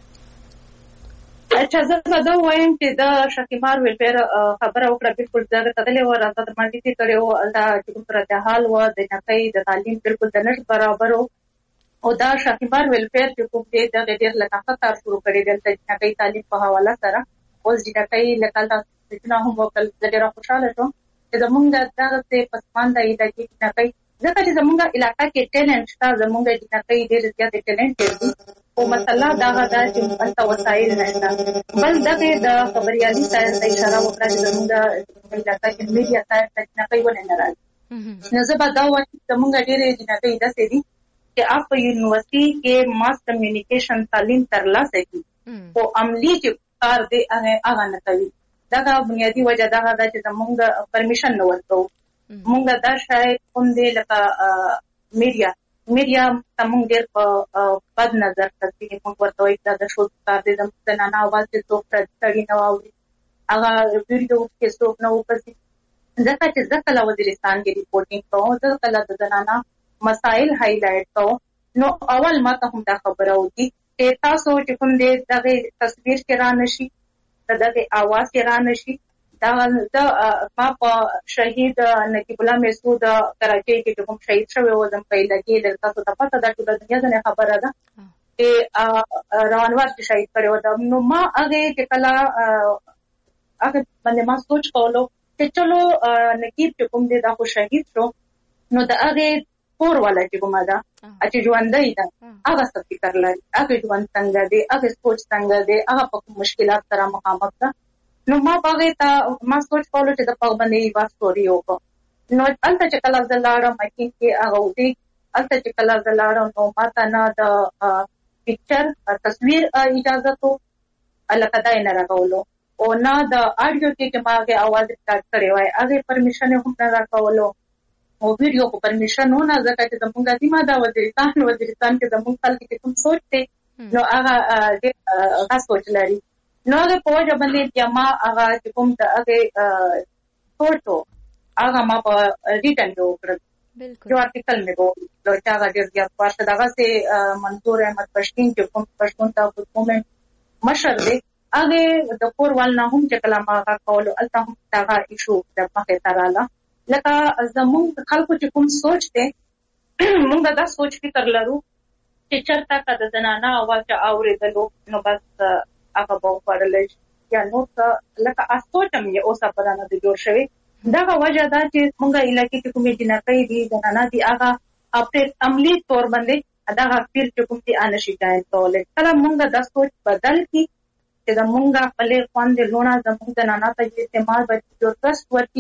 اچھا زه دا وایم چې دا شکیمار ویلفیر خبره وکړه بالکل زه کتلې و راځه د مالټي کې کړو دا چې پر د حال و د نقای د تعلیم بالکل د نش برابر او دا شکیمار ویلفیر چې کوم دې د ډېر لکه کار شروع کړی د نقای تعلیم په حواله سره اوس د نقای لکه تاسو چې هم وکړل ډېر خوشاله شوم چې زمونږ دغه څه پسمانده ایده کې نقای ځکه چې زمونږ علاقې کې ټیلنټ شته زمونږ د نقای ډېر زیات ټیلنټ دي او مثلا دا دا چې انت وسایل نشته بل دغه د خبريالي سره د اشاره وکړه چې زمونږ علاقې کې میډیا سره نقای ونه ناراض نو زه به دا وایم چې زمونږ ډېر نقای داسې دي چې آپ یونیورسيټي کې ماس کمیونیکیشن تعلیم ترلاسه کړي او عملی چې کار دی هغه نه کوي دا بنیادی وجه دا ده چې زمونږ پرمیشن نه ورکو مونږ دا شاید کوم دی لکه میډیا زمونږ ډېر په بد نظر کوي مونږ ورته وایي دا د شو کار دی زمونږ نه اواز چې څوک تړي نه واوري هغه ویډیو کې څوک نه وکړي ځکه چې زه کله وزیرستان کې ریپورټینګ کوم زه کله د زنانه مسایل هایلایټ کوم نو اول ما ته هم دا خبره وکړي چې تاسو چې کوم دی دغه تصویر کې را نشي دغه आवाज کې را نشي دا ما په شهید نقیب الله مسعود کراچۍ کې کوم شهید شوی و زم په لګي د تاسو ته پته ده چې د دنیا څخه خبره ده چې روانوار چې شهید کړو نو ما هغه چې کله هغه باندې ما سوچ کولو چې چلو نقیب چې کوم دی دا خو شهید شو نو دا هغه پور والا چې کومه ده چې ژوندۍ ده هغه څه فکر لري هغه ژوند څنګه دی هغه سوچ څنګه دی هغه په مشکلات سره مخامخ ده نو ما پاګه تا ما سوچ کولو چې د پاګ باندې یو سټوري وکړ نو البته چې کله زلاړم مکین کې هغه ودی البته چې کله زلاړم نو ماته نه د پکچر تصویر اجازه تو الکه دا نه راغولو او نه د اډیو کې ماګه आवाज ریکارډ کړی وای هغه پرمیشن هم نه راکولو او ویډیو کو پرمیشن نه ځکه چې زمونږ د ما دا وزیرستان کې زمونږ خلک کې کوم سوچ دی نو هغه د سوچ لري نو هغه په وجه باندې بیا ما هغه چې کوم د هغه فوټو هغه ما په ریټن کې وکړ جو آرټیکل مې وو نو چې هغه ډېر زیات پارت دغه سه منصور احمد پښتين چې کوم پښتون ته حکومت مشر دی هغه د کوروال نه هم چې کلام هغه کولو الته هم هغه ایشو د مخه تراله لکه زموږ خلکو چې کوم سوچ دی موږ دا سوچ فکر لرو چې چرته کا د زنانه اواز اوریدلو نو بس هغه به وړل یا نو لکه اسوچم یې اوسه په دانه د جوړ شوی دا وجه دا چې موږ علاقې کې کومې جنکۍ دي زنانه دي هغه خپل عملی تور باندې دا غفیر چې کوم دي انشي ځای ټول کله موږ د سوچ بدل کی چې د موږ خپل خوان دي لونه زموږ زنانه ته استعمال به جوړ ترست ورتي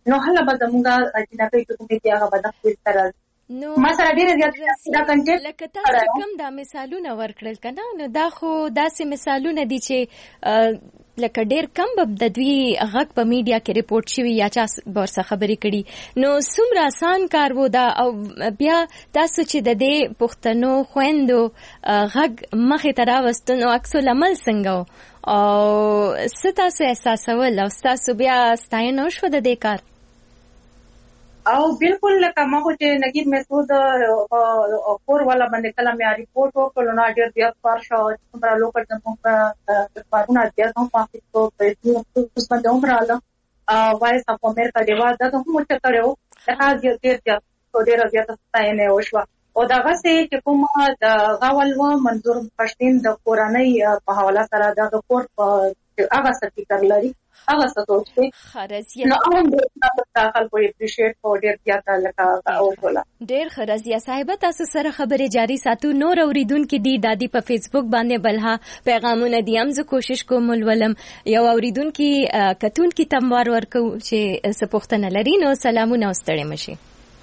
نو هله به زموږ جنکۍ چې کومې دي هغه به د خپل سره نو ما سره ډېر زیات دا کنټینټ لکه تاسو کوم دا مثالونه ورکړل کنه نو دا خو داسې مثالونه دي چې لکه ډېر کم به د دوی غږ په میډیا کې ریپورت شوي یا چا ورسره خبرې کړي نو څومره آسان کار و دا او بیا تاسو چې د دې پښتنو خویندو غږ مخې ته راوستو نو عکس العمل څنګه او څه تاسو احساسول او ستاسو بیا ستاینه وشوه د دې کار او بالکل لکه ما خو چې نګید مسعود کور والا باندې کله مې ریپورت وکړ نو ډېر زیات کار شو چې څومره لوکل زموږ کارونه زیات هم پاکستو په اوس باندې عمره وایس اپ امریکا دی دا هم څه کړو لکه ډېر زیات ستاینه وشوه او دغه چې کومه د غاول و منظور پښتين د کورنۍ په حواله سره د کور په هغه سپیکر لري هغه څه سوچي خرازیه نو هم د خلکو اپریشیټ کو ډیر زیاته لکه او ټوله ډیر خرازیه صاحب تاسو سره خبره جاری ساتو نور اوریدونکو دی دادی په فیسبوک باندې بلها پیغامونه دی هم زه کوشش کوم ولولم یو اوریدونکو کتونکو تموار ورکو چې څه پوښتنه لري نو سلامونه واستړی مشي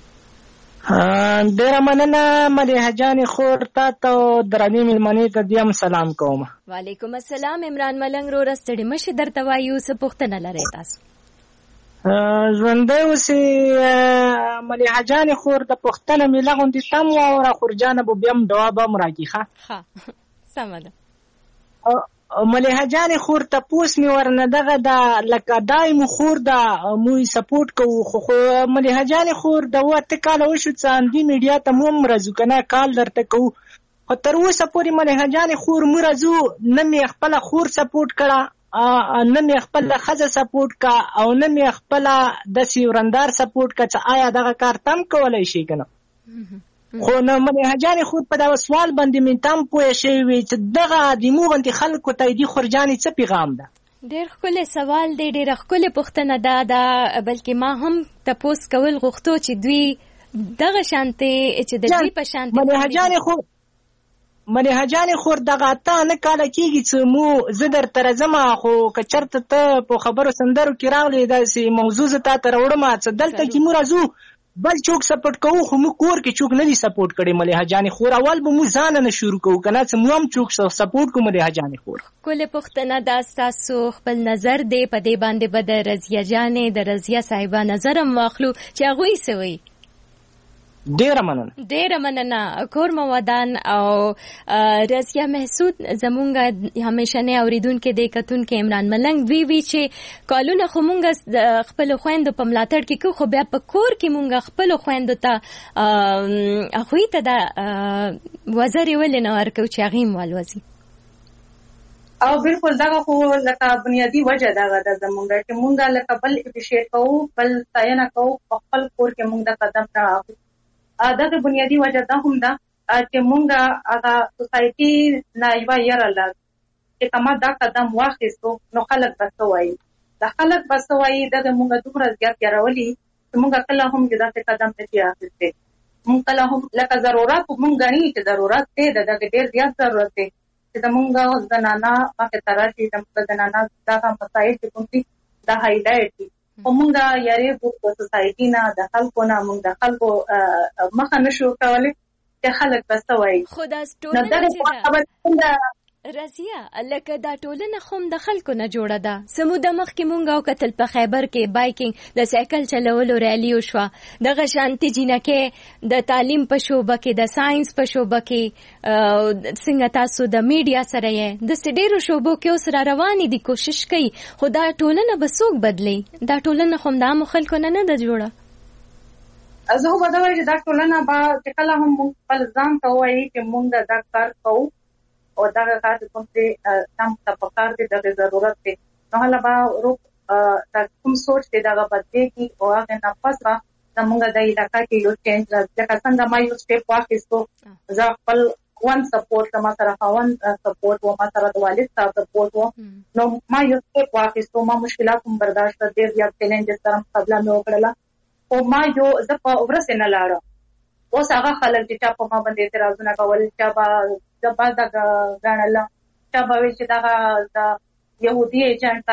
ډیره مننه مليحه جان خور تاسو درنې ملمنې ته دیم سلام کوم وعلیکم السلام عمران ملنګ رو رستړی مشه درته وایو څه پوښتنه لرئ تاسو ژوندې اوسې مليحه جان خور د پوښتنه مې لغوندې تم او را خورجان به بیم جواب مراجعه ها سم ده مليحه جان خور ته پوس می ورنه دغه د لکه دایم خور د موي سپورټ کوو خو مليحه جان خور د وته کال وشو څاندي میډیا ته مو مرزو کنه کال درته کوو خو تر اوسه پورې مليحه جان خور مرزو نه می خپل خور سپورټ کړه نه می خپل خزه سپورټ کا او نه می خپل د سیورندار سپورټ کا چې آیا دغه کار تم کولای شي کنه خو نو مليحه جان خود په دا سوال باندې من تام پوه شي چې دغه د موغنتي خلکو ته دی خورجاني څه پیغام ده ډېر ښکلی سوال دی ډېره ښکلې پوښتنه ده بلکې ما هم تپوس کول غوښتو چې دوی دغه شانتې چې د دوی په شانتې مليحه جان خور دغه تا نه کاله کېږي چې مو زه درته راځم خو که چېرته ته په خبرو سندرو کې راغلی داسې موضوع زه تا ته راوړم چې دلته کې موږ راځو بل چوک سپورټ کوو خو موږ کور کې چوک نه دي سپورټ کړی مليحه جان خور اول به موږ ځان نه شروع کوو کنه چې موږ هم چوک سپورټ کوو مليحه جان خور کله پښتنه دا تاسو خپل نظر دی په دې باندې به د رضیه جانې د رضیه صاحبہ نظر هم واخلو چې هغه یې سوي ډیره مننه کور مودان او رضیه محسود زمونږ همیشه نه اوریدونکو د کتونکو عمران ملنګ وی چې کالونه خو مونږ خپل خويندو په ملاتړ کې خو بیا په کور کې مونږ خپل خويندو ته اخوي ته د وزیر ولنه ورکو چې هغه مولوزي او بالکل دا خو لکه بنیادی وجه دا ده زمونږ چې مونږ لکه بل اپریشیټ کوو بل ستاینه کوو په خپل کور کې مونږ د قدم راغلو دغه بنیادی وجه دا هم ده چې مونږ هغه سوسایټي نه یو یاره لاګ چې کما دا قدم واخیستو نو خلک بس وایي دا خلک بس وایي دغه مونږ دومره زیات یارولي چې مونږ کله هم دغه قدم ته اخیسته مونږ کله هم لکه ضرورت مونږ غني چې ضرورت ته دغه ډېر زیات ضرورت دی چې مونږ زنانا په تراشي د زنانا دا مسایل چې کوم دي دا هایلایټ دي مونږه یاري په سوسایټي نه د خلکو نه مونږ د خلکو مخه نشو کولای چې خلک بس وایي خدا ستونه رضیه لکه دا ټولنه خوم د خلکو نه جوړه ده سموده مخکې مونږ او قتل په خیبر کې بایکینګ د سایکل چلولو ریلی وشوه دغه شانتي جنکه د تعلیم په شوبه کې د ساينس په شوبه کې څنګه تاسو د میډیا سره یې د سډیرو شوبو کې اوس را روانې دي کوشش کوي خو دا ټولنه به څوک بدلی دا ټولنه خوم د عام خلکو نه ده جوړه زه به دا وایم چې دا ټولنه به چې کله هم مونږ خپل ځان ته وایي چې مونږ دا کار کوو او دا کار کوم چې تم تفکر دې د ضرورت دی نو هله به روح دا کوم سوچ دې دا بدلې کی او هغه نه پس را زمونږ د علاقې کې یو چینج راځي څنګه ما یو سټیپ واخیستو زه خپل وان سپورټ ما سره وان سپورټ و ما سره د والد صاحب سپورټ و نو ما یو سټیپ واخیستو ما مشکلات هم برداشت کړې دي یا چیلنجز سره مقابله مې وکړه او ما یو زه په ورسې نه لاړم اوس هغه خلک چې په ما باندې اعتراضونه کول چې با زبا دا غاڼله چې به چې دا د يهودي ایجنټ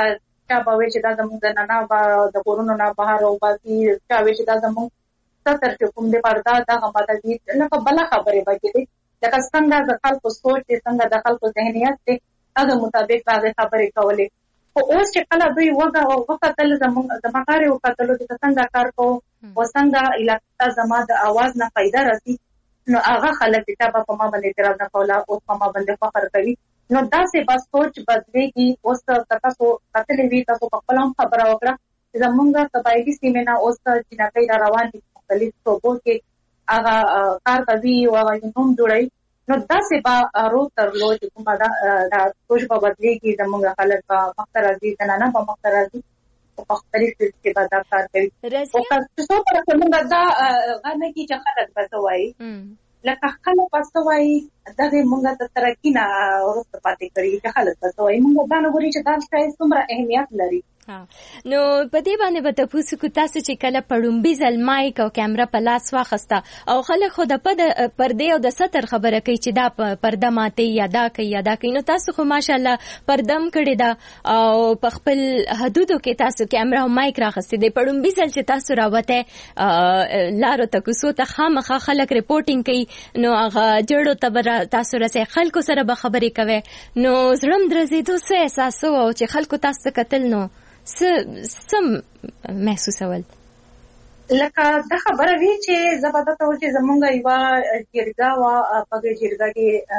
چا به وی چې دا زموږ د نانا با د کورونو نه بهر او باسي چا وی چې دا زموږ ستر چې کوم دی پردا دغه ماته دي لکه بله خبرې به کېدې لکه څنګه د خلکو سوچ دی څنګه د خلکو ذهنیت دی هغه مطابق هغه خبرې کولې خو اوس چې کله دوی وکتل زموږ د مکارې وکتلو چې څنګه کار کوو او څنګه علاقه زما د اواز نه فایده راسي نو هغه خلک چې په ما باندې اعتراض نه کوله اوس په ما باندې فخر کوي نو داسې بس سوچ بدلېږي اوس تاسو کتلې وي تاسو په خپل هم خبره وکړه چې زمونږ قبایلي سیمې نه اوس جنکۍ را روان دي مختلف صوبو کې هغه کار کوي او هغه نوم جوړوي نو داسې به رو تر لو چې کومه دا سوچ به بدلېږي زمونږ خلک به مخته راځي زنانه به مخته راځي په مختلف کې به دا کار کوي او که څو پر زمونږ دا غنه کې چې خلک به څه وایي لکه خلک به څه وایي دغه مونږ د ترقي نه وروسته پاتې کړي چې خلک به څه وایي مونږ دا نه ګوري چې دا شی څومره اهمیت لري نو په دې باندې به تاسو کو تاسو چې کله پړومبي ځل مایک او کیمرا په لاس واخسته او خلک خو د پردې او د ستر خبره کوي چې دا پرده ماته یا دا کوي نو تاسو خو ماشاءالله پردم کړی دا او په خپل حدودو کې تاسو کیمرا او مایک راخسته دي پړومبي ځل چې تاسو راوته لارو تاسو ته خامخا خلک ریپورتینګ کوي نو هغه جوړو تبر تاسو رسې خلکو سره به خبرې کوي نو زړم درځي څه احساس او چې خلکو تاسو کتل نو سم محسوسول لکه دا خبره وی چې زبردست و چې زمونږ یو جرګه وا په جرګه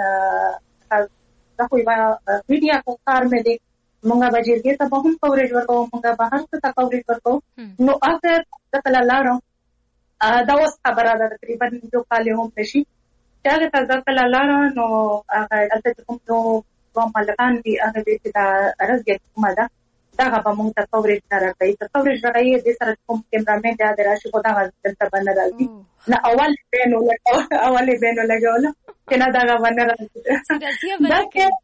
کې دا خو یو میډیا کار مې دي مونږه به جرګه ته هم کورېج ورکو مونږه به هر څه کورېج ورکو نو اخر د کله لارو دا اوس خبره ده تقریبا یو کال هم نشي چې هغه د کله لارو نو هغه البته کوم نو مالکان دي هغه دې دا ارزګه کومه ده دا به مونږ ته کورېج نه راکوي ته کورېج راکوي د سره کوم کیمرامین دی د راشي خو دا دلته باندې راځي نه اول بینو لګول چې نه دا باندې راځي دا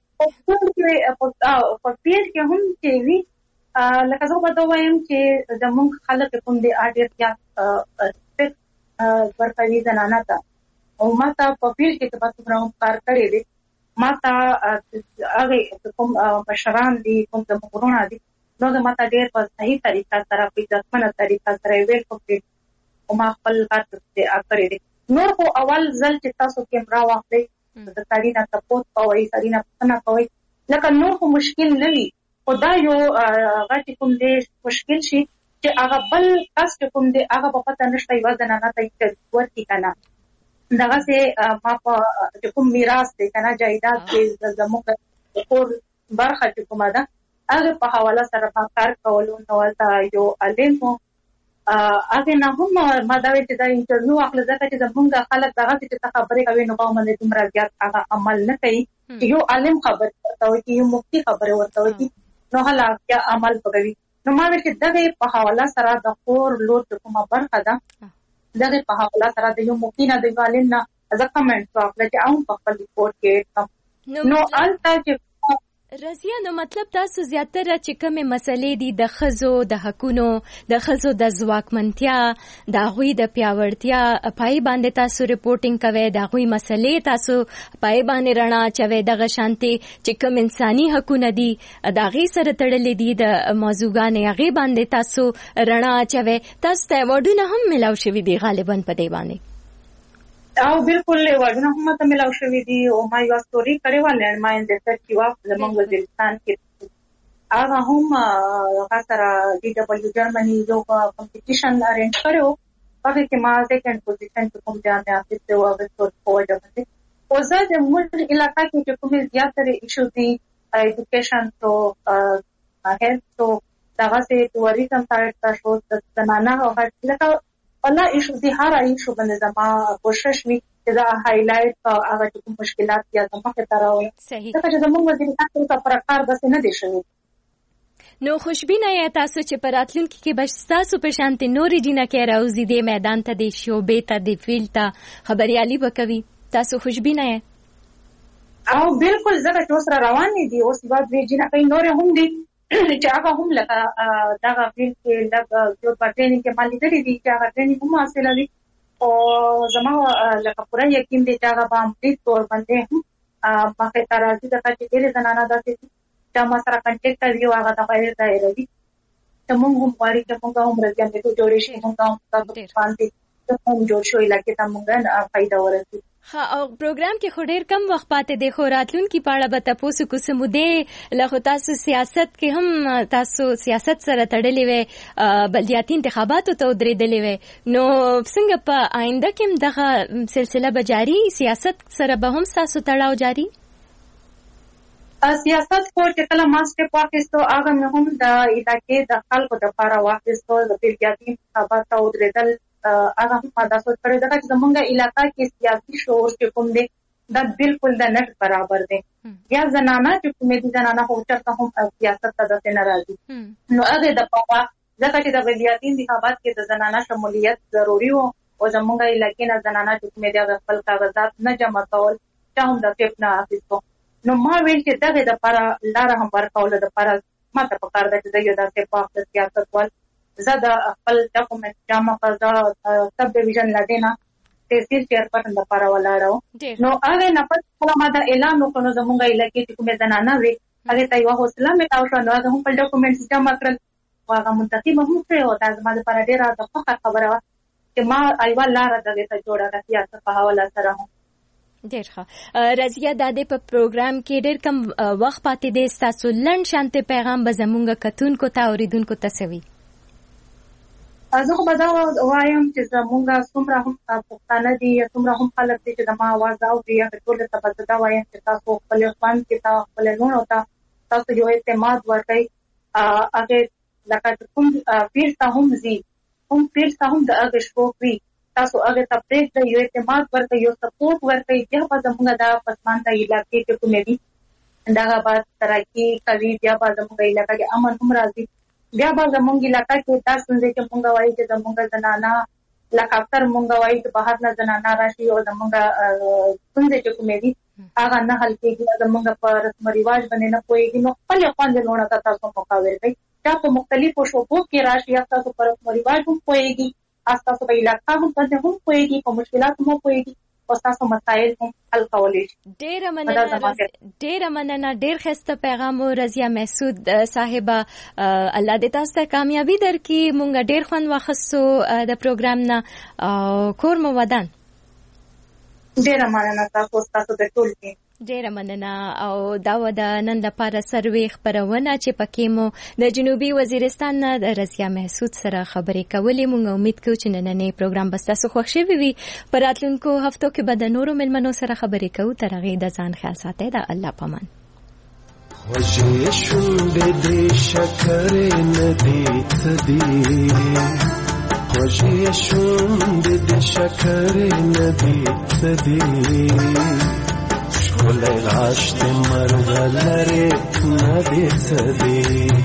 کې په پیل کې هم چې وی لکه زه به وایم چې د مونږ خلک کوم دی اډیر یا ورکوي زنانه ته او ما ته په پیل کې تاسو پروم کار کړی دی ما ته هغه کوم مشران دي کوم د مورونه دي نو د ماته ډېر په صحیح طریقه سره په ځمنه طریقه سره ویل کوي او ما خپل کار ته اکرې دي نور خو اول ځل چې تاسو کیمرا واخلئ د سړی نه تاسو کوی سړی نه پوښتنه کوي لکه نور خو مشکل نه وي خدا یو غټ کوم دې مشکل شي چې هغه بل کس کوم دې هغه په پته نشته یو ځنه نه ته ورتي کنه دغه سه ما په کوم میراث دې کنه جایداد کې زموږ کور برخه کومه ده هغه په حواله سره په کار کولو نو تا یو علم هغه نه هم ما دا ویل چې دا انټرویو اخلي ځکه چې زمونږ خلک دغه چې خبرې کوي نو په باندې تمرا زیات هغه عمل نه کوي یو علم خبر ورته وي یو مفتي خبر ورته وي نو هلا بیا عمل کوي نو ما ویل چې دغه په حواله سره د خور لور کومه برخه ده دغه په حواله سره د یو مفتي نه د عالم نه ځکه کمنټ واخلي چې اون په خپل ریپورت کې نو البته چې رضیه نو مطلب تاسو زیاتره چې کومه مسلې دي د خزو د حقونو د خزو د ځواکمنتیا د غوي د پیاوړتیا پای باندې تاسو ریپورتینګ کوي د غوي مسلې تاسو پای باندې رڼا چوي د شانتي چې کوم انساني حقونه دي د غي سره تړلې دي د موضوعګانې غي باندې تاسو رڼا چوي تاسو ته وډونه هم ملاو شوي دي غالبا په دی باندې او بالکل وژنه هم ته ملاو شوې دي او ما یو ستوري کړې و لړماین د سر چې واف زمونږ وزیرستان کې هغه هم خاطر ډي ډبلیو جرمني یو کمپټیشن ارینج کړو هغه کې ما سیکنډ پوزیشن په کوم ځای باندې اخیسته و هغه څور په وجه او زه د موږ علاقې کې چې کومې زیاتره ایشو دي ایجوکیشن تو هیلث تو دغه سه ټوریزم سایډ تاسو د زنانه او هڅه الله ایشو دي هر ایشو باندې زما کوشش وی چې دا هایلایټ هغه کوم مشکلات یا زموږه تراوي صحیح دا چې زموږ وزیرستان ته پرکار بس نه دي شوی نو خوشبینه یا تاسو چې پراتلونکو کې بش تاسو په شانتي نوري جنہ کې راوځي د میدان ته د شوبې ته د فیلډ ته خبريالي وکوي تاسو خوشبینه او بالکل زړه چې سره روان دي اوس بعد وی جنہ کوي نور هم دي چې هغه هم لکه دا غوښتل چې دا یو پټینګ کې مالي لري دي چې هغه ټریننګ هم حاصل لري او زما لکه پوره یقین دي چې هغه باندې تور باندې په ترازی د چې ډېر زنانه داسې چې ما سره کنټیکټ کوي هغه د غیر ځای لري چې موږ هم غواړي چې موږ هم رضایت جوړ شي، موږ هم تاسو باندې هم جوړ شو علاقې ته موږ فائدہ ورسي. ها او پروګرام کې خو ډېر کم وخت پاتې دی، خو راتلونکي په اړه به تاسو کوڅه مودې له تاسو سیاست کې هم تاسو سیاست سره تړلې وي، بلدیاتي انتخاباتو ته ودرېدلې وي، نو څنګه په آینده کې دغه سلسله به جاری، سیاست سره به هم تاسو تړاو جاری؟ سیاست خو چې کله ما سټپ واخیستو هغه مې هم د علاقې د خلکو دپاره واخیستو، د بلدیاتي انتخاباتو ته ودرېدل هغه هم دا سوچ کړی ده چې زمونږ علاقه کې سیاسي شعور چې کوم دی دا بالکل د نټ برابر دی. یا زنانه چې کومې دي زنانه خو چېرته هم سیاست ته داسې نه راځي، نو هغې دپاره ځکه چې د بلدیاتي انتخابات کې د زنانه شمولیت ضروري و او زمونږ علاقې نه زنانه چې کومې دي هغه خپل کاغذات نه جمع کول، چا هم د سټپ نه اخیستو. نو ما ویل چې دغې دپاره لاره هم ورکولو دپاره ما ته پکار ده چې زه یو داسې پاک د سیاست وال زه د خپل ډاکومنټ جمع کړ، زه سب ډیویژن لدې نه تحصیل چیرپرسن دپاره ولاړه وم. نو هغې نه پس کله ما دا اعلان وکړ نو زمونږ علاقې چې کومې زنانه وې هغې ته یوه حوصله مې تاو شوه، نو هغه هم خپل ډاکومنټس جمع کړل او هغه منتخب هم کړی او دا زما دپاره ډېره د فخر خبره وه چې ما یوه لاره دغې ته جوړه کړه سیاست په حواله سره هم. ډېر ښه. رضیه دا د په پروګرام کې ډېر کم وخت پاتې دی، ستاسو لنډ شانتې پیغام به زمونږ کتونکو ته اورېدونکو ته څه وي؟ زه خو به دا وایم چې زمونږ څومره هم پښتانه دي یا څومره هم خلک دي چې زما اواز اوري، هغې ټولو ته به زه دا وایم چې تاسو خپلې خویندکې ته خپلې لوڼو ته تاسو یو اعتماد ورکړئ. هغې لکه چې کوم پیر ته هم ځي، کوم پیر ته هم د هغې شوق وي، تاسو هغې ته پرېږدئ، یو اعتماد ورکړئ، یو سپورټ ورکړئ، بیا به زمونږ دا پسمانده علاقې کې کومې دي دغه به ترقي کوي، بیا به زمونږ علاقه کې امن هم راځي، بیا به زمونږ علاقه کې دا ستونزې چې مونږ وایي چې زمونږ زنانه لکه اکثر مونږ وایي چې بهر نه زنانه راشي او زمونږ ستونزې چې کومې دي هغه نه حل کېږي، زمونږ په رسم و رواج باندې نه پوهېږي، نو خپلې خویندې لوڼو ته تاسو موقع ورکړئ، چا په مختلفو شعبو کې راشي، تاسو په رسم و رواج هم پوهېږي، تاسو په علاقه هم باندې هم پوهېږي، په مشکلاتو هم پوهېږي او تاسو مسایل هم حل کولی شي. ډېره مننه، ډېر ښایسته پیغام و رضیه محسود صاحبه، الله دې تاسو ته کامیابي درکړي، مونږ ډېر خوند واخیستو د پروګرام نه، کور مو ودان. ډېره مننه تاسو د ټول ټیم. ډېره مننه. او دا و د نن لپاره سروې خپرونه چې پکې مو د جنوبي وزیرستان نه د رضیه محسود سره خبرې کولې. مونږ امید کوو چې نننی پروګرام به ستاسو خوښ شوی وي. په راتلونکو هفتو کې به د نورو مېلمنو سره خبرې کوو. تر هغې د ځان خیال ساتئ. د الله پامان. خوږې شونډې دې شکرې نه دي څه دي، خوږې شونډې دې شکرې نه دي څه دي، ښکلی غاښ دې مرغلرې نه دي څه دي،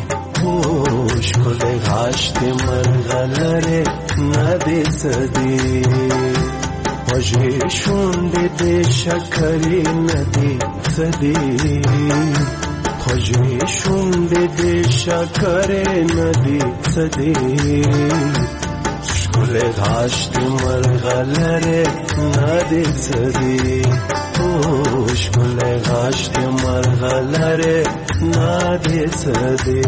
ښکلی غاښ دې مرغلرې نه دي څه دي، خوږې شونډې دې شکرې نه دي څه دي، خوږې شونډې دې شکرې نه دي څه دي، ښکلی غاښ دې مرغلرې نه دي څه دي، ښکلی غاښ دې مرغلرې نه دي څه دي.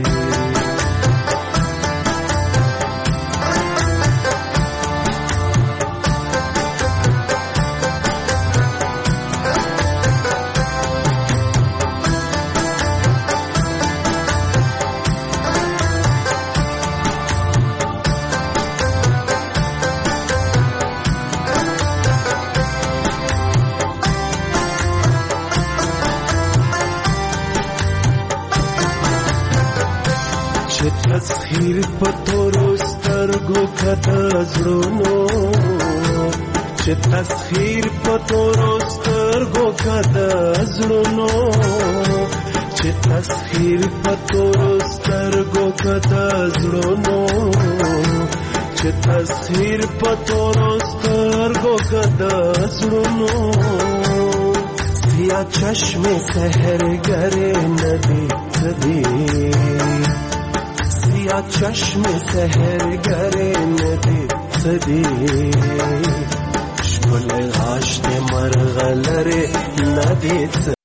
تسخیر پتورو سترګو کته زړونو، چې تسخیر پتورو سترګو کته زړونو، چې تسخیر پتورو سترګو کته زړونو، چې تسخیر پتورو سترګو کته زړونو، سیا چشم سحر گره ندی ندی، یا چشم سحر گره ندی صدی، ښکلی غاښ دې مرغلرې ندی